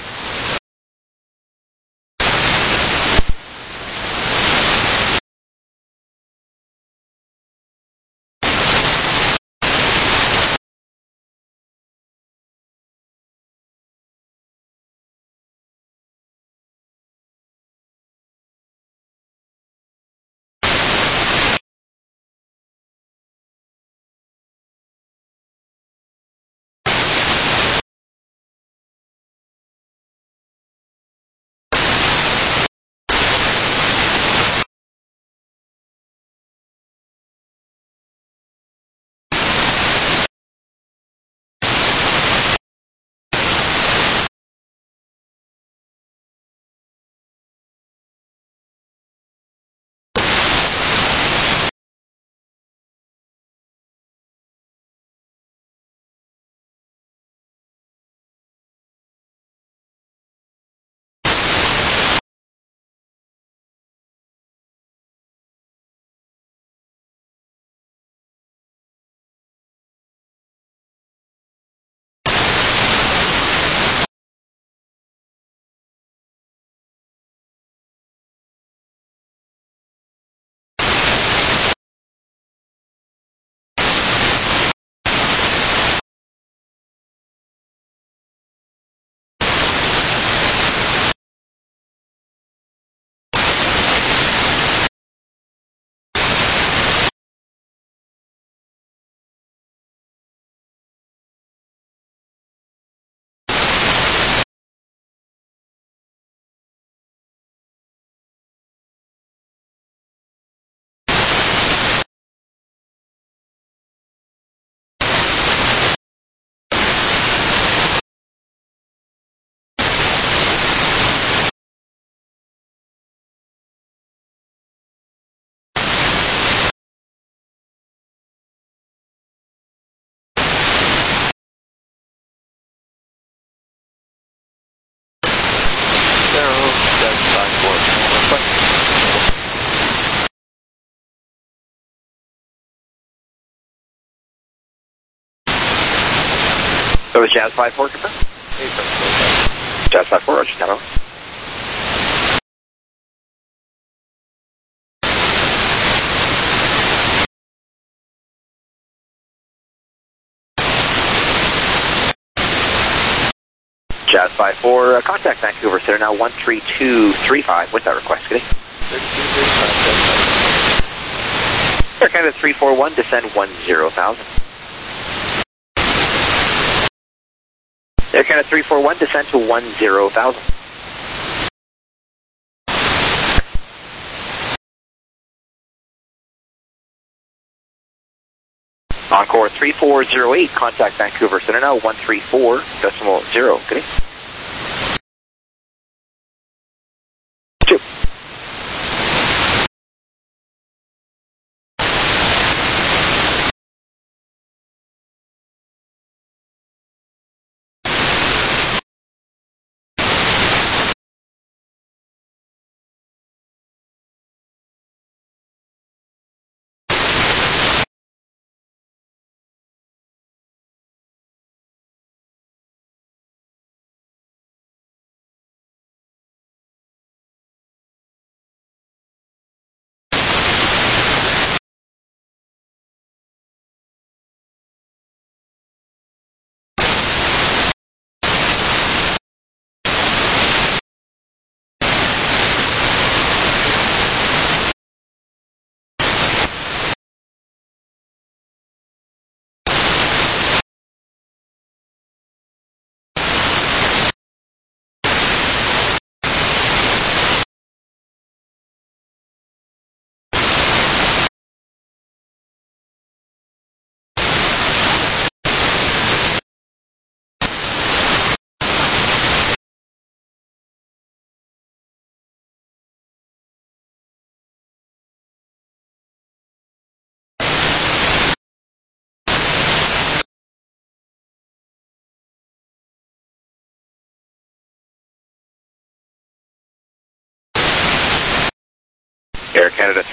So is Jazz five four, confirm? Jazz five four, Roger, down. Jazz five four, uh, contact Vancouver Center now, one three two three five with that request, good. Air Canada three four one, descend one zero thousand. Air Canada three four one, descend to one zero thousand. Encore three four zero eight, contact Vancouver Center now, one three four decimal zero, good.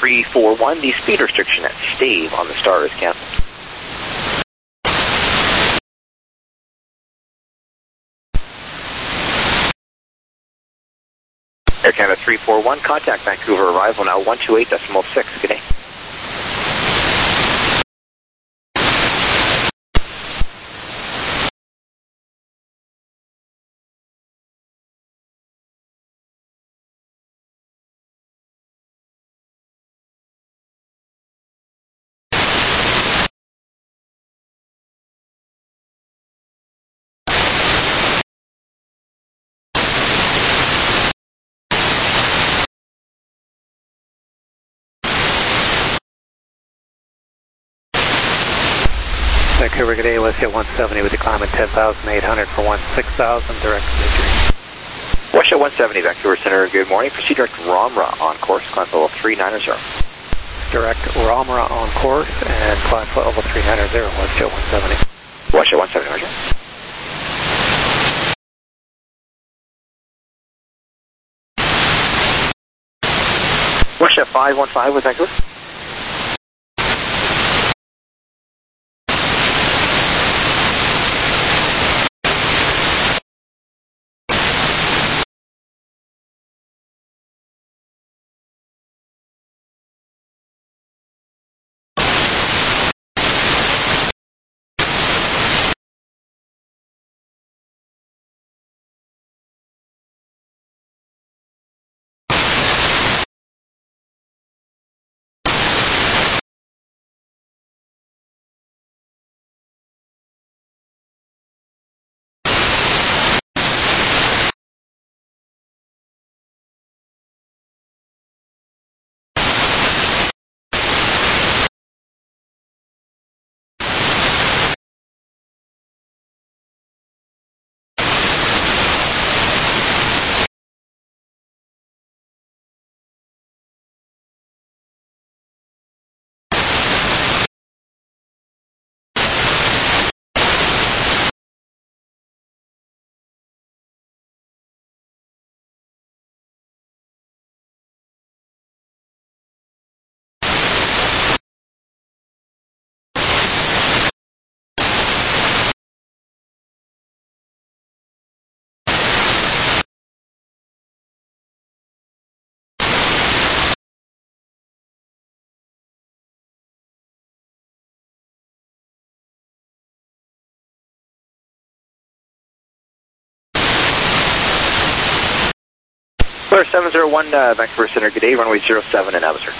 three four one, the speed restriction at Stave on the Star is canceled. Air Canada three four one, contact Vancouver arrival now one two eight point six, good day. Vancouver, good day, Westjet one seventy with the climb at ten thousand eight hundred for one six thousand, direct victory. Westjet one seventy, Vancouver Center, good morning. Proceed direct Ramra on course, climb level three nine zero. Direct Ramra on course and climb level three nine zero, Westjet one seventy. Westjet one seventy, roger. Westjet five one five with Vancouver. Clear seven zero one, uh, Vancouver Center, good day, runway zero seven and atmosphere.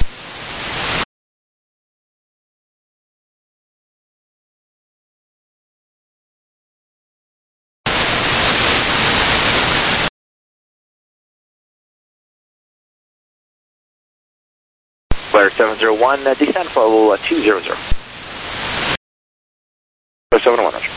Clear seven zero one, uh, descend for level uh, two zero zero. Clear seven one, roger.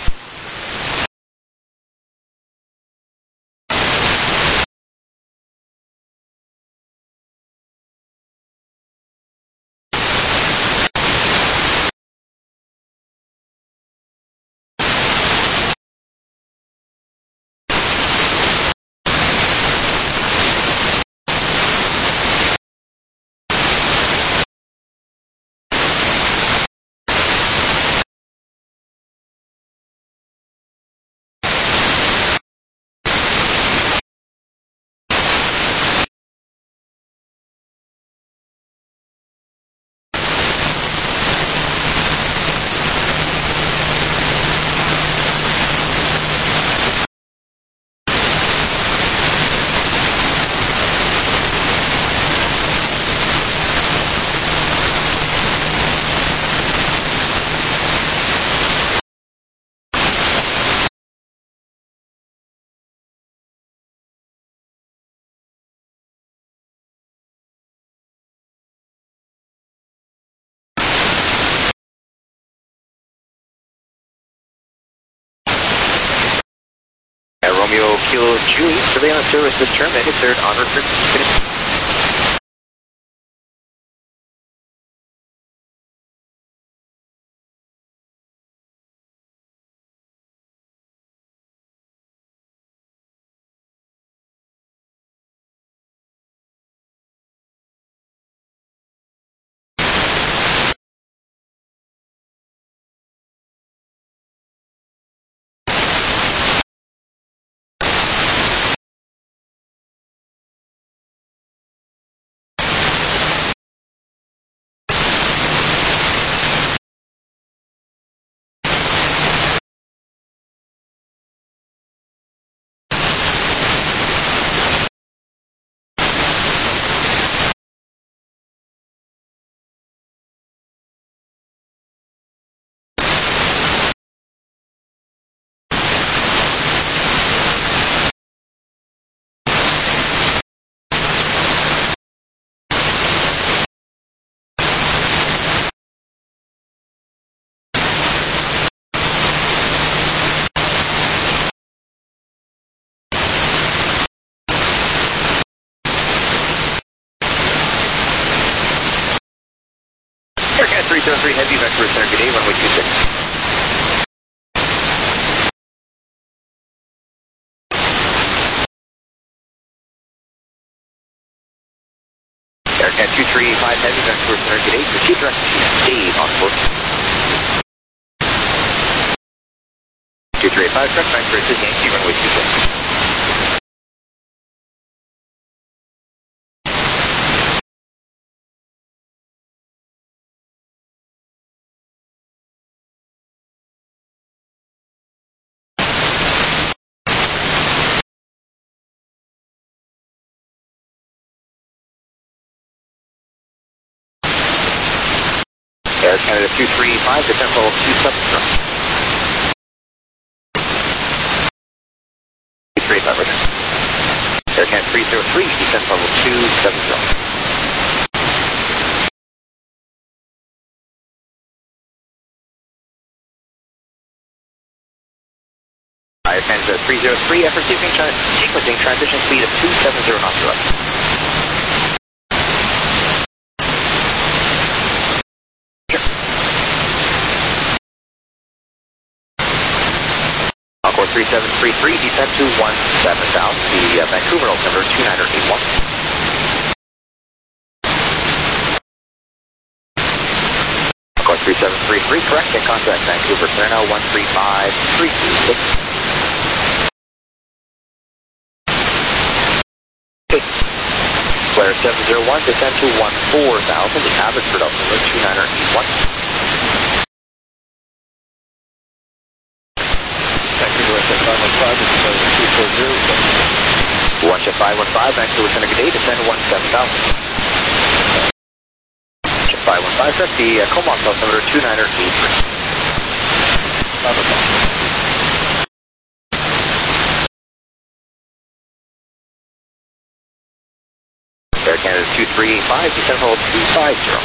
Uh, Romeo Kilo Julie, surveillance service is terminated, third on recruit. zero three Heavy, Vancouver Center, good day, runway two six. Aircat two three eight five Heavy, Vancouver Center, good day, proceed direct to Dave on course. two three eight five, correct, Vancouver City, Yankee, runway two six. Air Canada two three eight five, descent level two seven zero. two three eight five, right. Air Canada three zero three, descent level two seven zero. Air Canada three zero three, after receiving tra sequencing transition speed of two seven zero knots to us. Encore three seven three three, descent to one seven thousand, the uh, Vancouver altimeter two nine eight one. Encore three seven three three, correct, and contact Vancouver Center now one three five three two six. Okay. Flare seven zero one, descent to one four thousand, the Abbotsford altimeter two nine eight one. Watch at five one five, Vancouver Center, good day, descend one seven thousand. Watch at five one five, correct, the uh, Comox altimeter two nine eight three. Air Canada two three eight five, descend hold two five zero.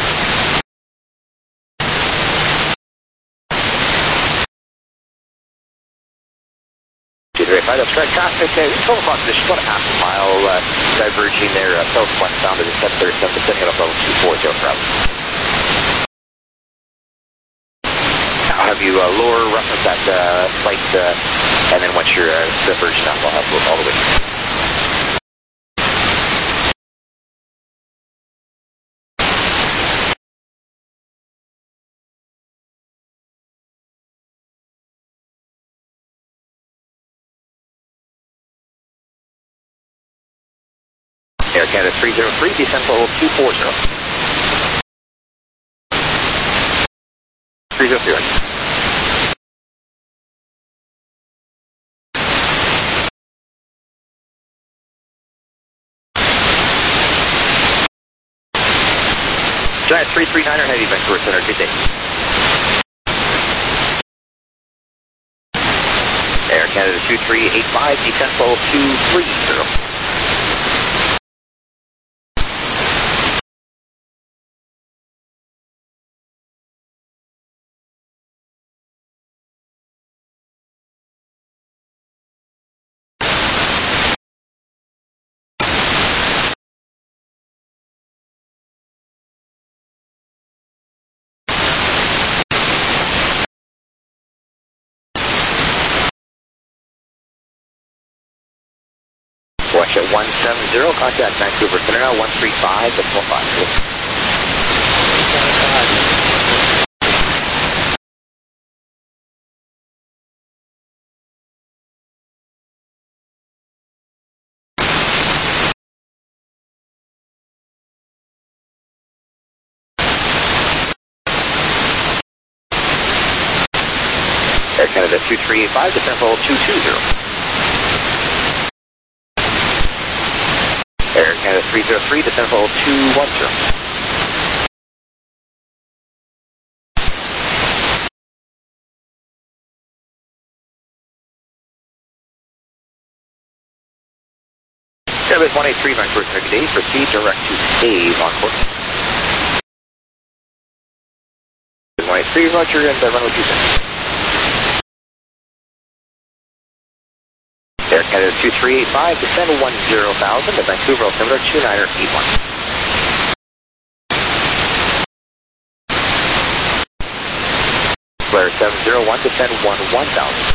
two three eight five, that's correct. Traffic, uh, total clock position, about a half a mile, uh, diverging there, uh, southwestbound to the seven thirty-seven, descending at level two four zero travel. I'll have you uh, lower, reference that uh, flight, uh, and then once you're uh, diverging up, I'll have you all the way. Air Canada three zero three, descent level two four zero. three zero three. Giant three three niner, Heavy, Vancouver Center, good day. Air Canada two three eight five, descent level two three zero. Watch at one seven zero, contact Vancouver Center now, one three five, that's one five. Air Canada two three eight five, descent level two two zero. Air Canada three zero three, descent level two one zero. Airbus one eight three, Vancouver Center, good day, proceed direct to Dave on course. one eight three, Roger, and uh, runway two six. Air Canada two three eight five, descend one zero thousand, the Vancouver altimeter two nine eight one. Flare seven zero one, descend one one thousand.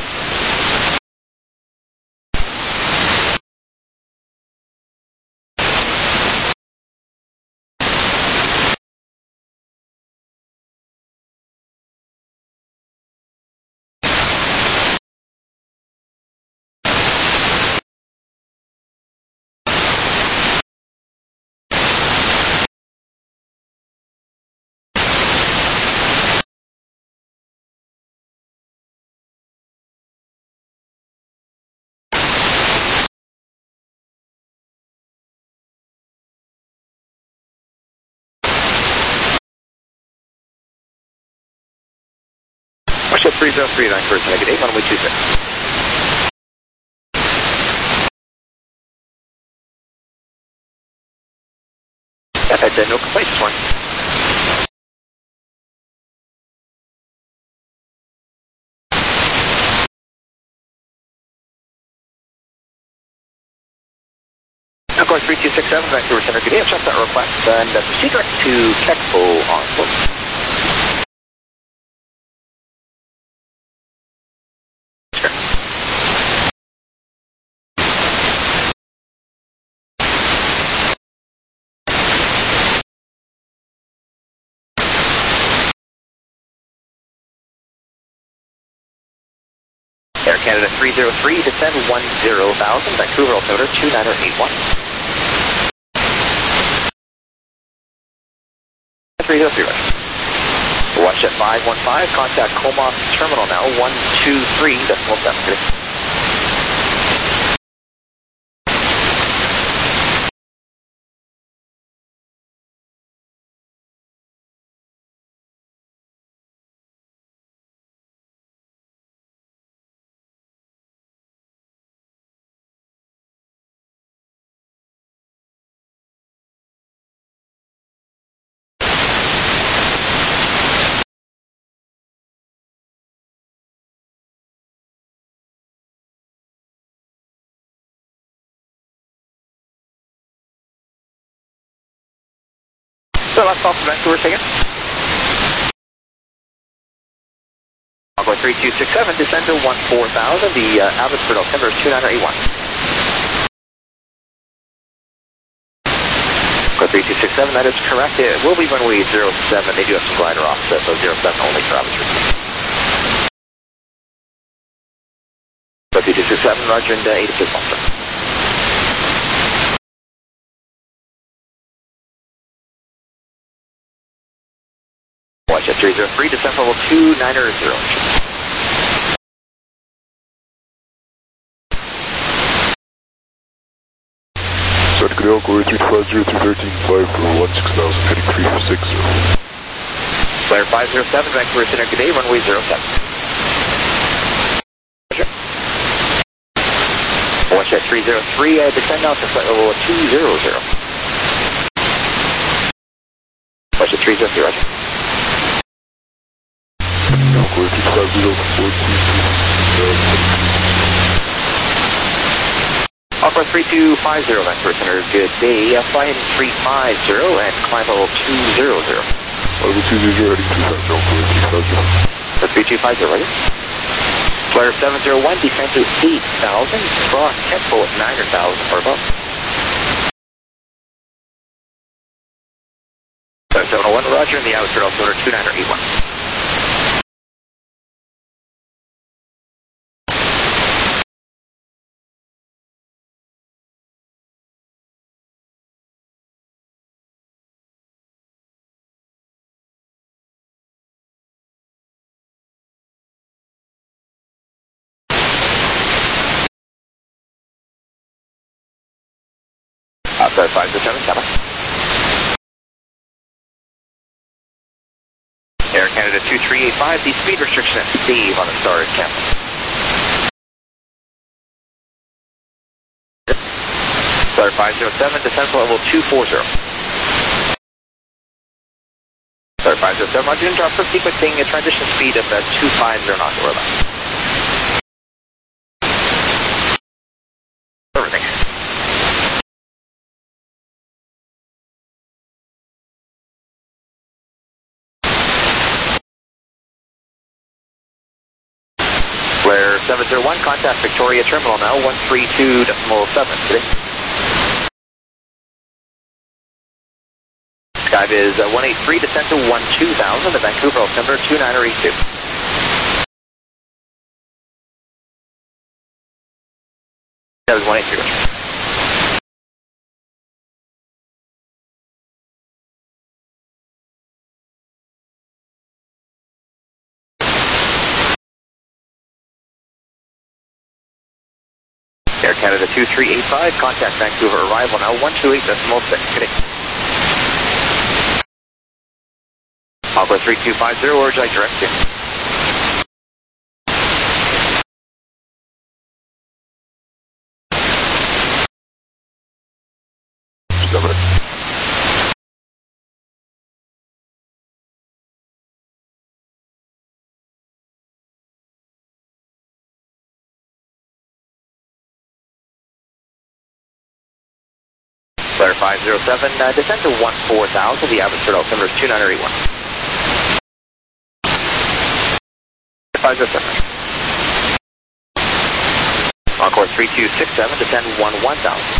Watch at three zero three, nine first, negative eight, one way two six. Yep, I said no complaints this morning. Of course, three two six seven, Vancouver Center, good day. I've checked that request and uh, proceed direct to Texpo on foot. Air Canada three zero three, descend one zero thousand, Vancouver altimeter two nine eight one. three zero three, right. Watch at five one five, contact Comox Terminal now, one two three decimal seven. Good. So last call from Vancouver, second. I'll go three two six seven, descend to one four thousand, the uh, Abbotsford altimeter is two nine eight one. Go three two six seven, that is correct. It will be runway zero seven, they do have some glider offset, so zero seven only for Abbotsford. Go three two six seven, roger, and uh, eight assist monster. Watch at three zero three, descent level two nine zero. Santa Cruz, Corey three two five zero, three one three five for one six thousand, heading three four six zero. Flare five zero seven, Vancouver Center, good day, runway zero seven. Watch at three zero three, uh, descend now to flight level two zero zero. Watch at three zero three, roger. Corey three two five zero, four two Alpha three two five zero, Vancouver Center, good day. Uh, flying three five zero and climb level two zero zero. Level two zero zero, heading two five zero, Corey three five zero. So three two five zero, ready? Flare seven zero one, descend to eight thousand, cross Texpo at nine thousand or above. seven oh one, roger, and the Abbotsford altimeter two nine eight one. Outside five zero seven, coming. Air Canada two three eight five, the speed restriction at Steve on the star is canceled. Star five zero seven, descent level two four zero. Star five zero seven, roger, drop for sequencing a transition speed of uh, two five zero knots or less. Everything. seven zero one, contact Victoria Terminal now, one three two point seven today. Skyviz uh, one eight three, descent to one two thousand, the Vancouver altimeter two nine eight two. That was one eight three. Air Canada two three eight five, contact Vancouver, arrival now, one two eight point six, kidding. Aqua three two five zero, or J direct you. Seven. Flare five zero seven, uh, descend to one four thousand, the atmosphere altimeter is two nine eight one. five zero seven. Encore three two six seven, descend one one thousand.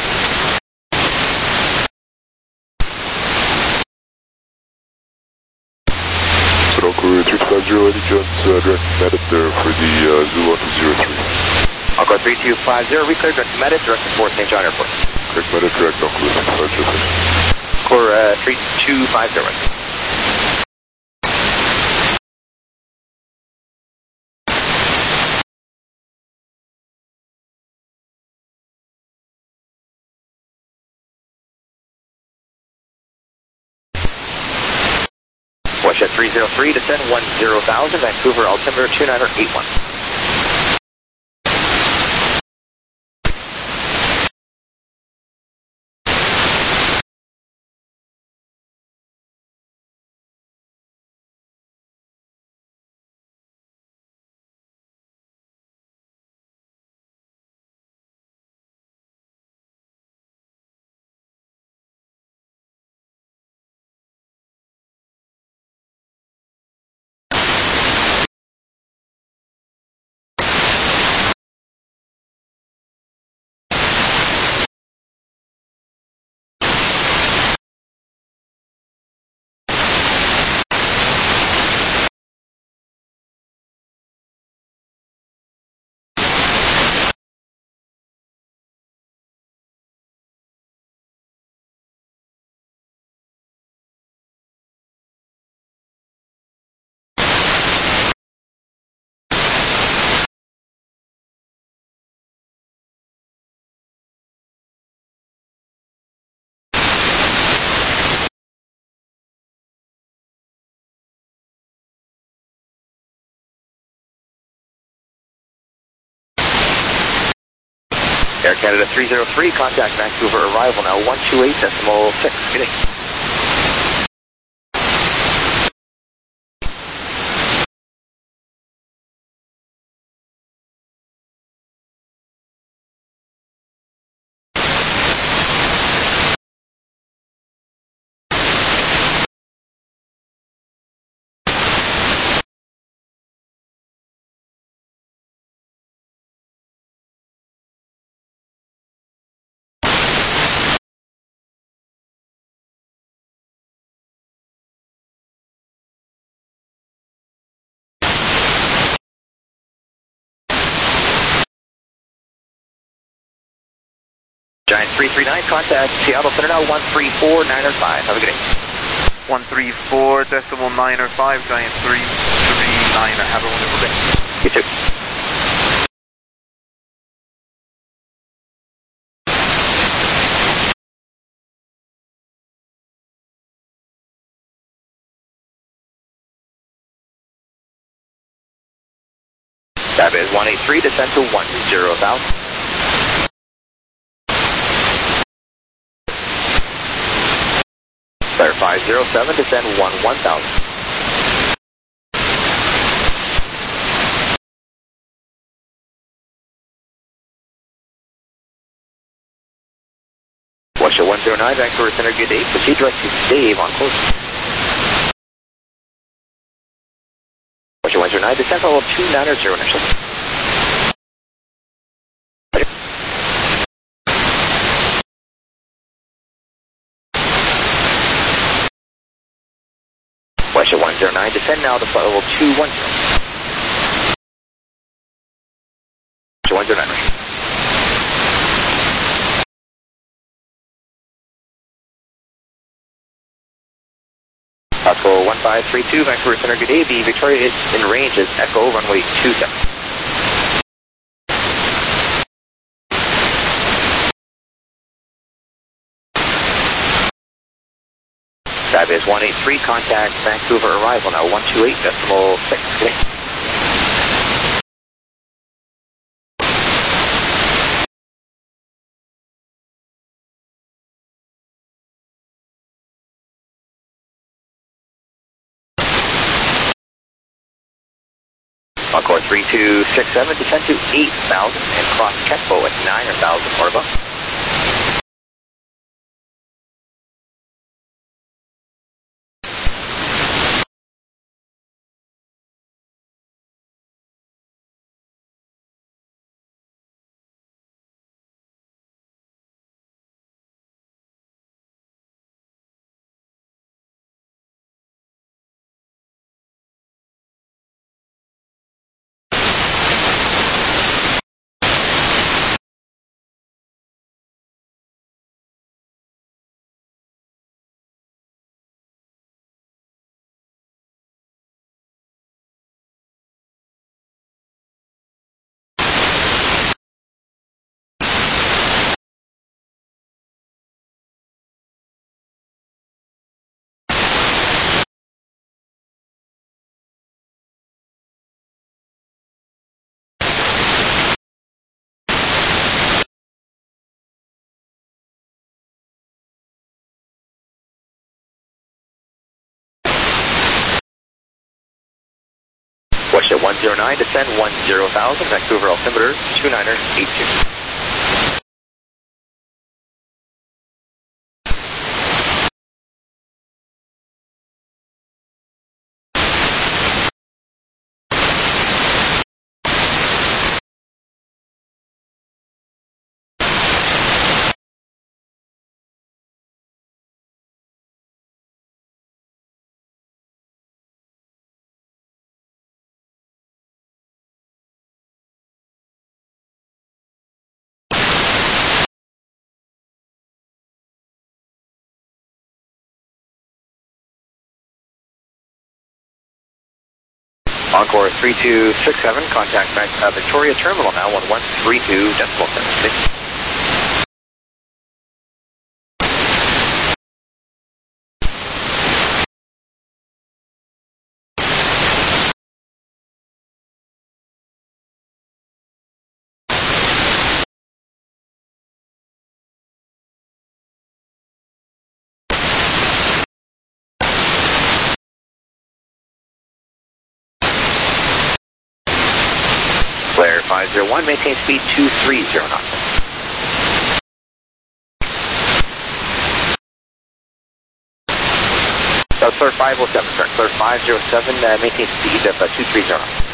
Encore three two five zero, Eddie Jones, uh, direct medic there for the uh, Zulu zero three. Encore three two five zero, reclear direct medic, direct to Fort Saint John Airport. Direct medic, direct Encore six five zero. Encore uh, three two five zero. Watershed three zero three, descend one zero thousand, Vancouver altimeter two nine eight one. Air Canada three zero three, contact Vancouver, arrival now, one two eight point six, kidding. Giant three three nine, contact Seattle Center now, one three four nine five. Have a good day. one three four decimal nine five, Giant three three nine. Have a wonderful day. You too. That is one eight three, descend to one zero thousand. Flare five zero seven, descend one one thousand. Watershed one zero nine, Vancouver Center, good day. Proceed direct to Dave on course. Watershed one zero nine, descent level two nine zero initial. one zero nine, descend now to flight level two one zero. one zero nine. Oscar one five three two, Vancouver Center, good day. The Victoria is in range as Echo, runway two seven. That is one eight three, contact Vancouver arrival now, one two eight decimal six. Good day. Encore three two six seven, descend to eight thousand and cross Kekpo at nine thousand or above. Watch at one zero nine, descend one zero thousand, Vancouver altimeter two niner eight two. Encore three two six seven, contact uh, Victoria Terminal now, one one three two decimal seven. Flare five zero one, maintain speed two three zero knots. So Flare five oh seven, correct. Flare five zero seven, uh, maintain speed of uh, two three zero knots.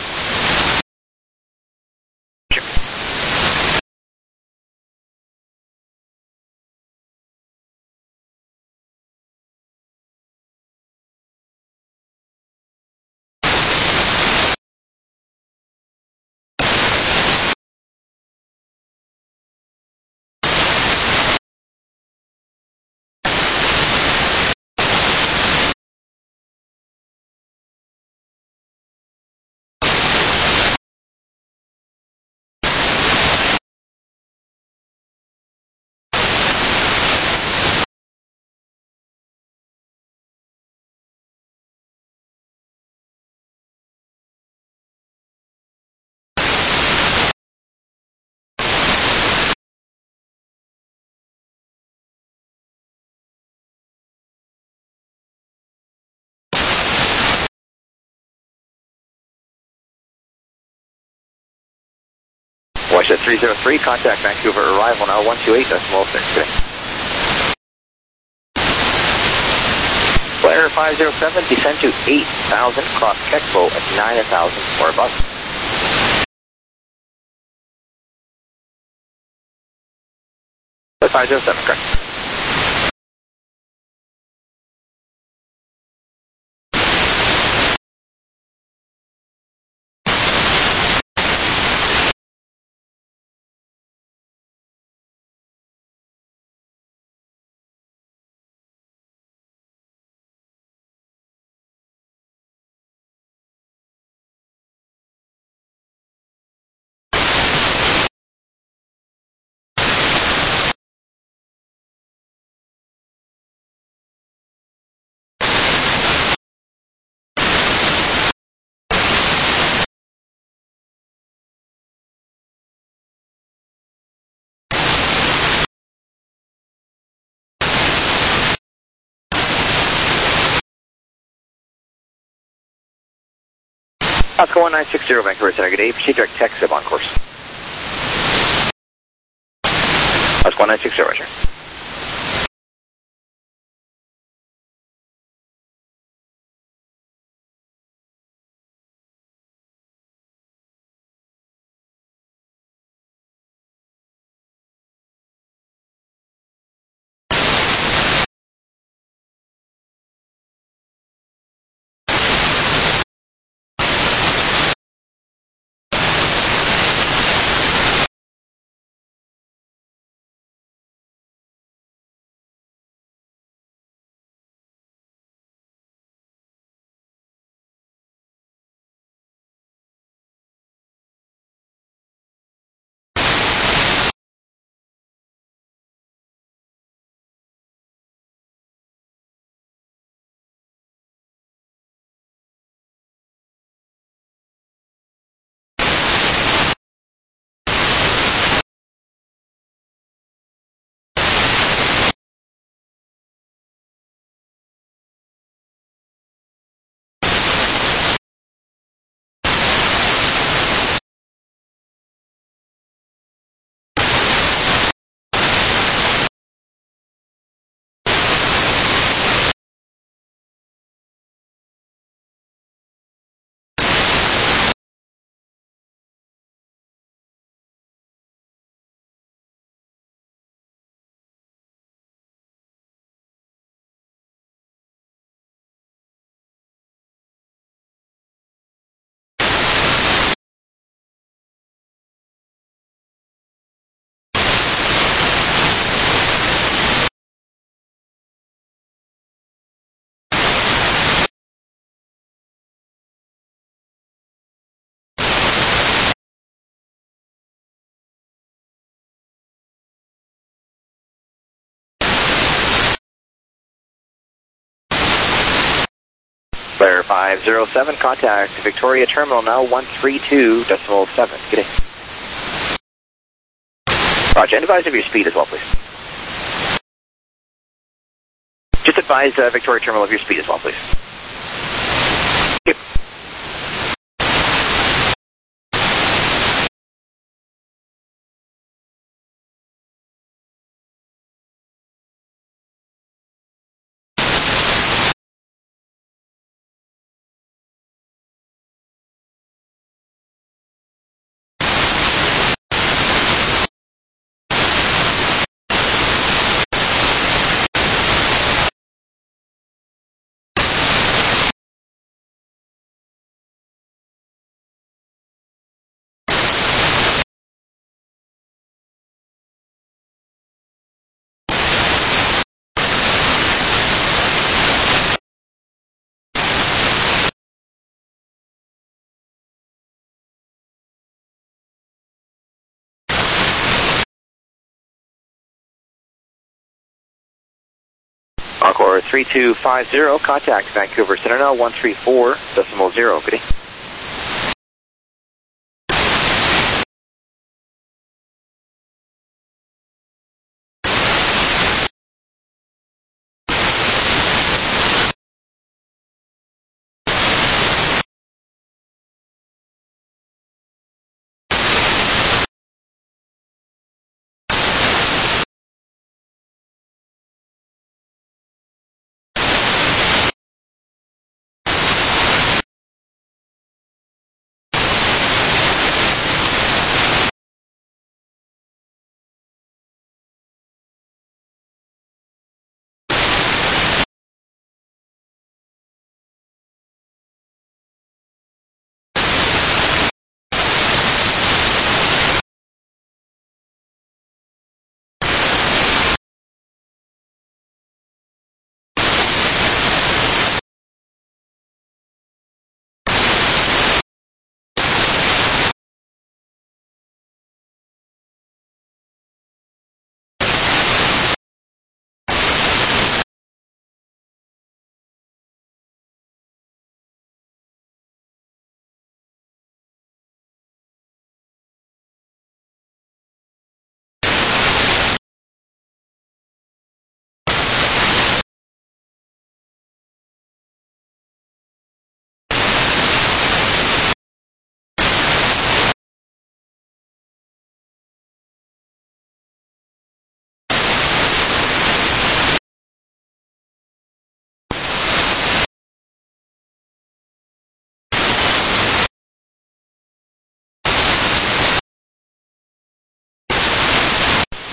Watch at three zero three, contact Vancouver arrival now, one two eight decimal six. Flare five zero seven, descend to eight thousand, cross Kekpo at nine thousand or above. five zero seven, correct. Oscar one nine six zero, Vancouver Center, good day. Proceed direct tech, sub on course. Oscar one nine six zero, roger. Flare five zero seven, contact Victoria Terminal now one three two decimal seven. Good day. Roger, and advise of your speed as well, please. Just advise uh, Victoria Terminal of your speed as well, please. Yep. Encore three two five zero, contact Vancouver Center now one three four decimal zero. Good day.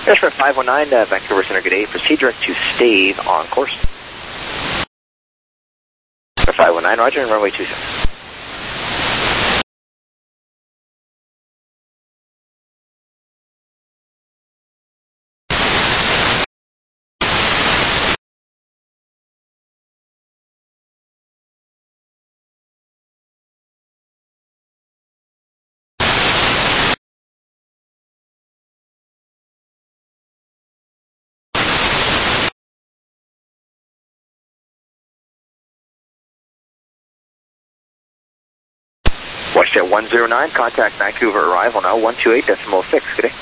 Airspring five one nine, uh, Vancouver Center, good day. Proceed direct to Stave on course. five one nine, roger, and runway two six. WestJet one zero nine, contact Vancouver arrival now, one two eight decimal six, good day.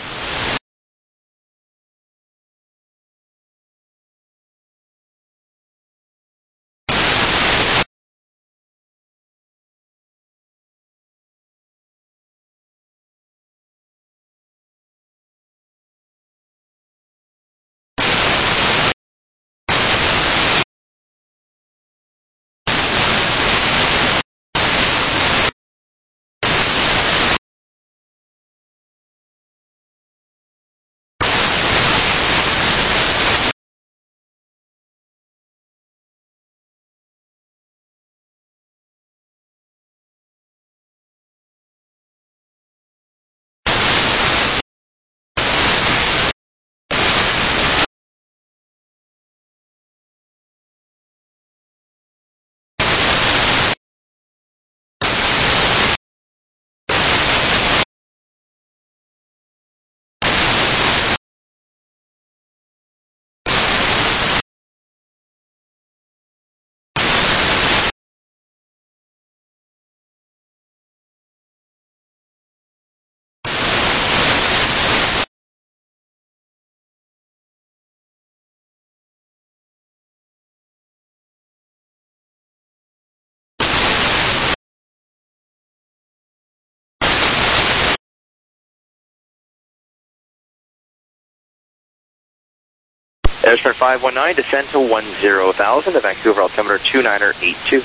Airspring five one nine, descend to one zero thousand, the Vancouver altimeter two niner eight two.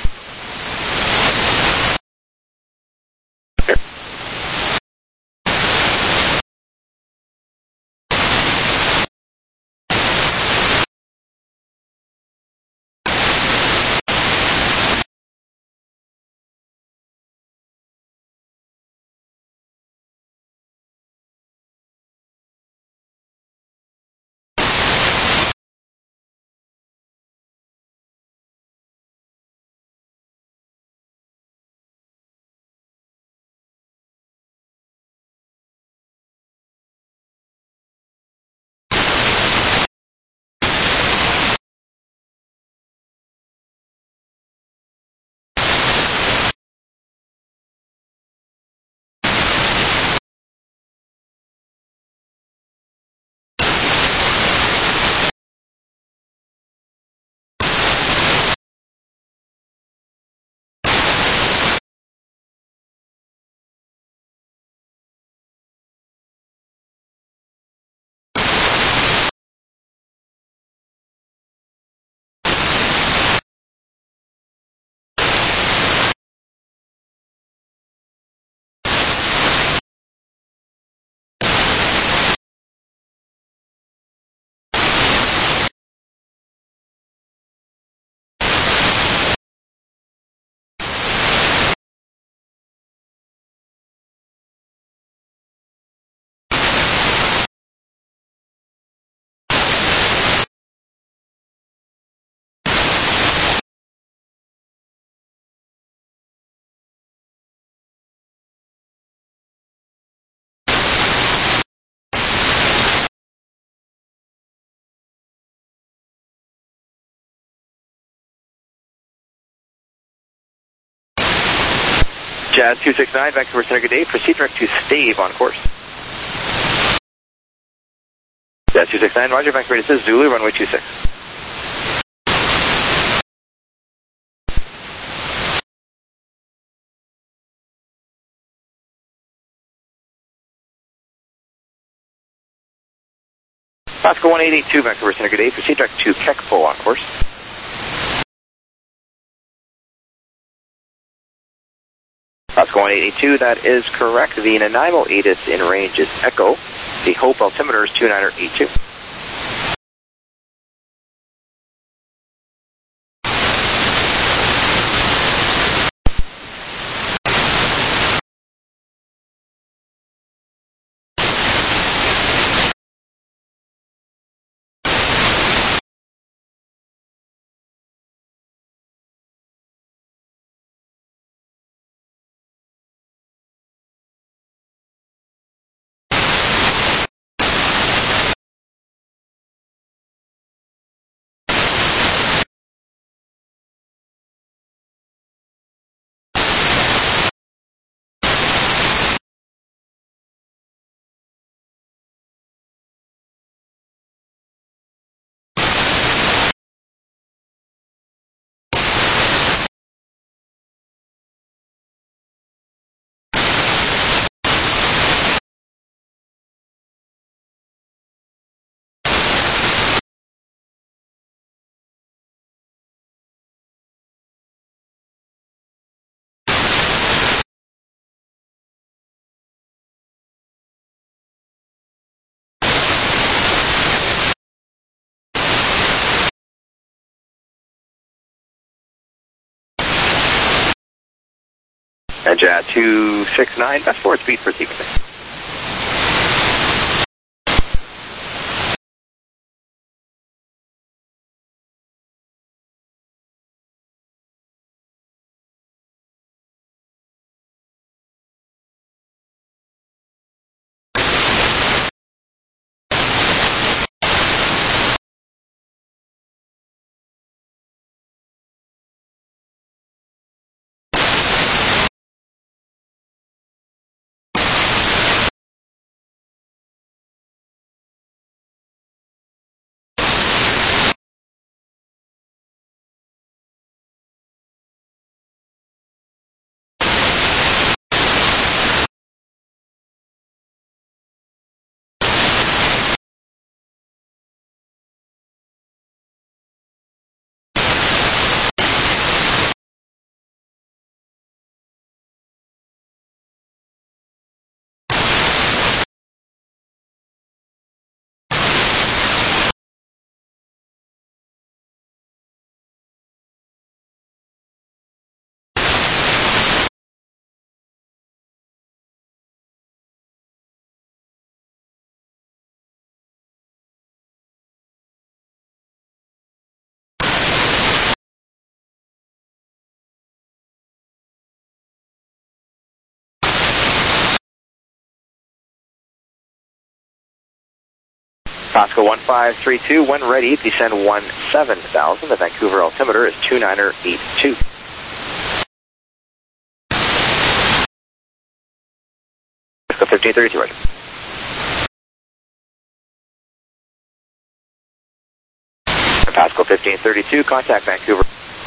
Jazz two six nine, Vancouver Center, good day. Proceed direct to Stave on course. Jazz two six nine, roger, Vancouver, this is Zulu, runway two six. Pascal one eight eight two, Vancouver Center, good day. Proceed direct to Kekpo on course. Pascal one eight eight two, that is correct. The Nanaimo ATIS in range is Echo. The Hope altimeter is two niner eight two. Edge at two six nine, best forward speed for sequencing. Pasco one five three two, when ready, descend one seven thousand. The Vancouver altimeter is two niner eight two. Pasco fifteen thirty-two, ready. Pasco fifteen thirty-two, contact Vancouver.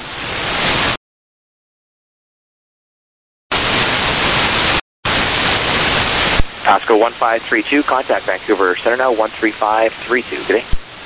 Pasco one five three two, contact Vancouver Center now, one three five three two, good day.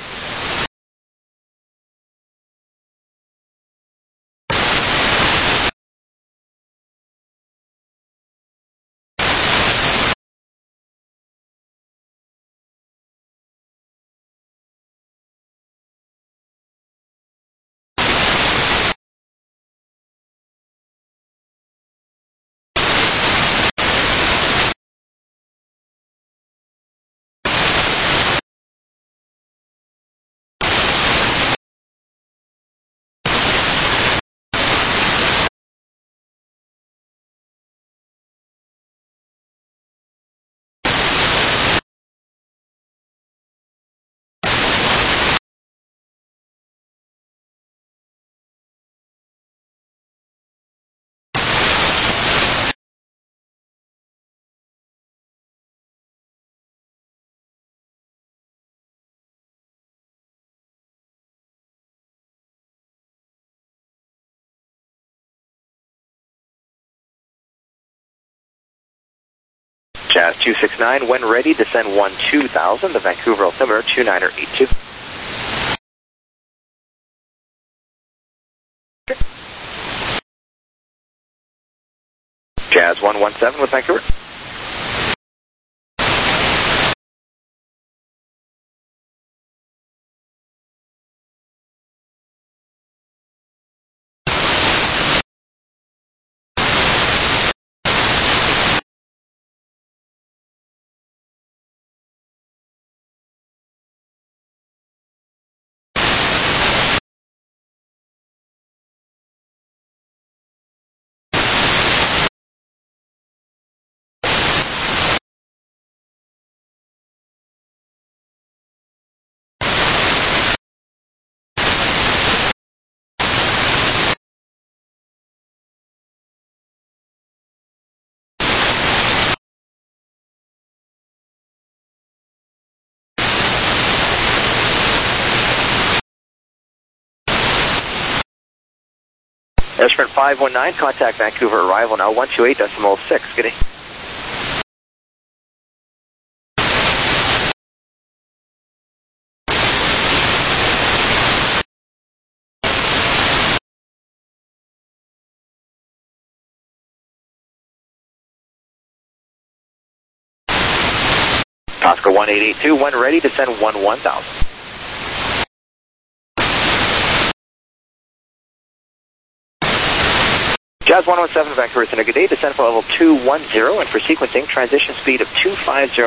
Jazz two six nine, when ready, descend one two thousand, the Vancouver altimeter two niner eight two. Jazz one one seven with Vancouver. Sprint five one nine, contact Vancouver arrival now one two eight decimal six. Good day. Oscar one eight eight two, when ready, descend one one thousand. Jazz one one seven, Vancouver Center, good day, descend for level two one zero, and for sequencing, transition speed of two five zero.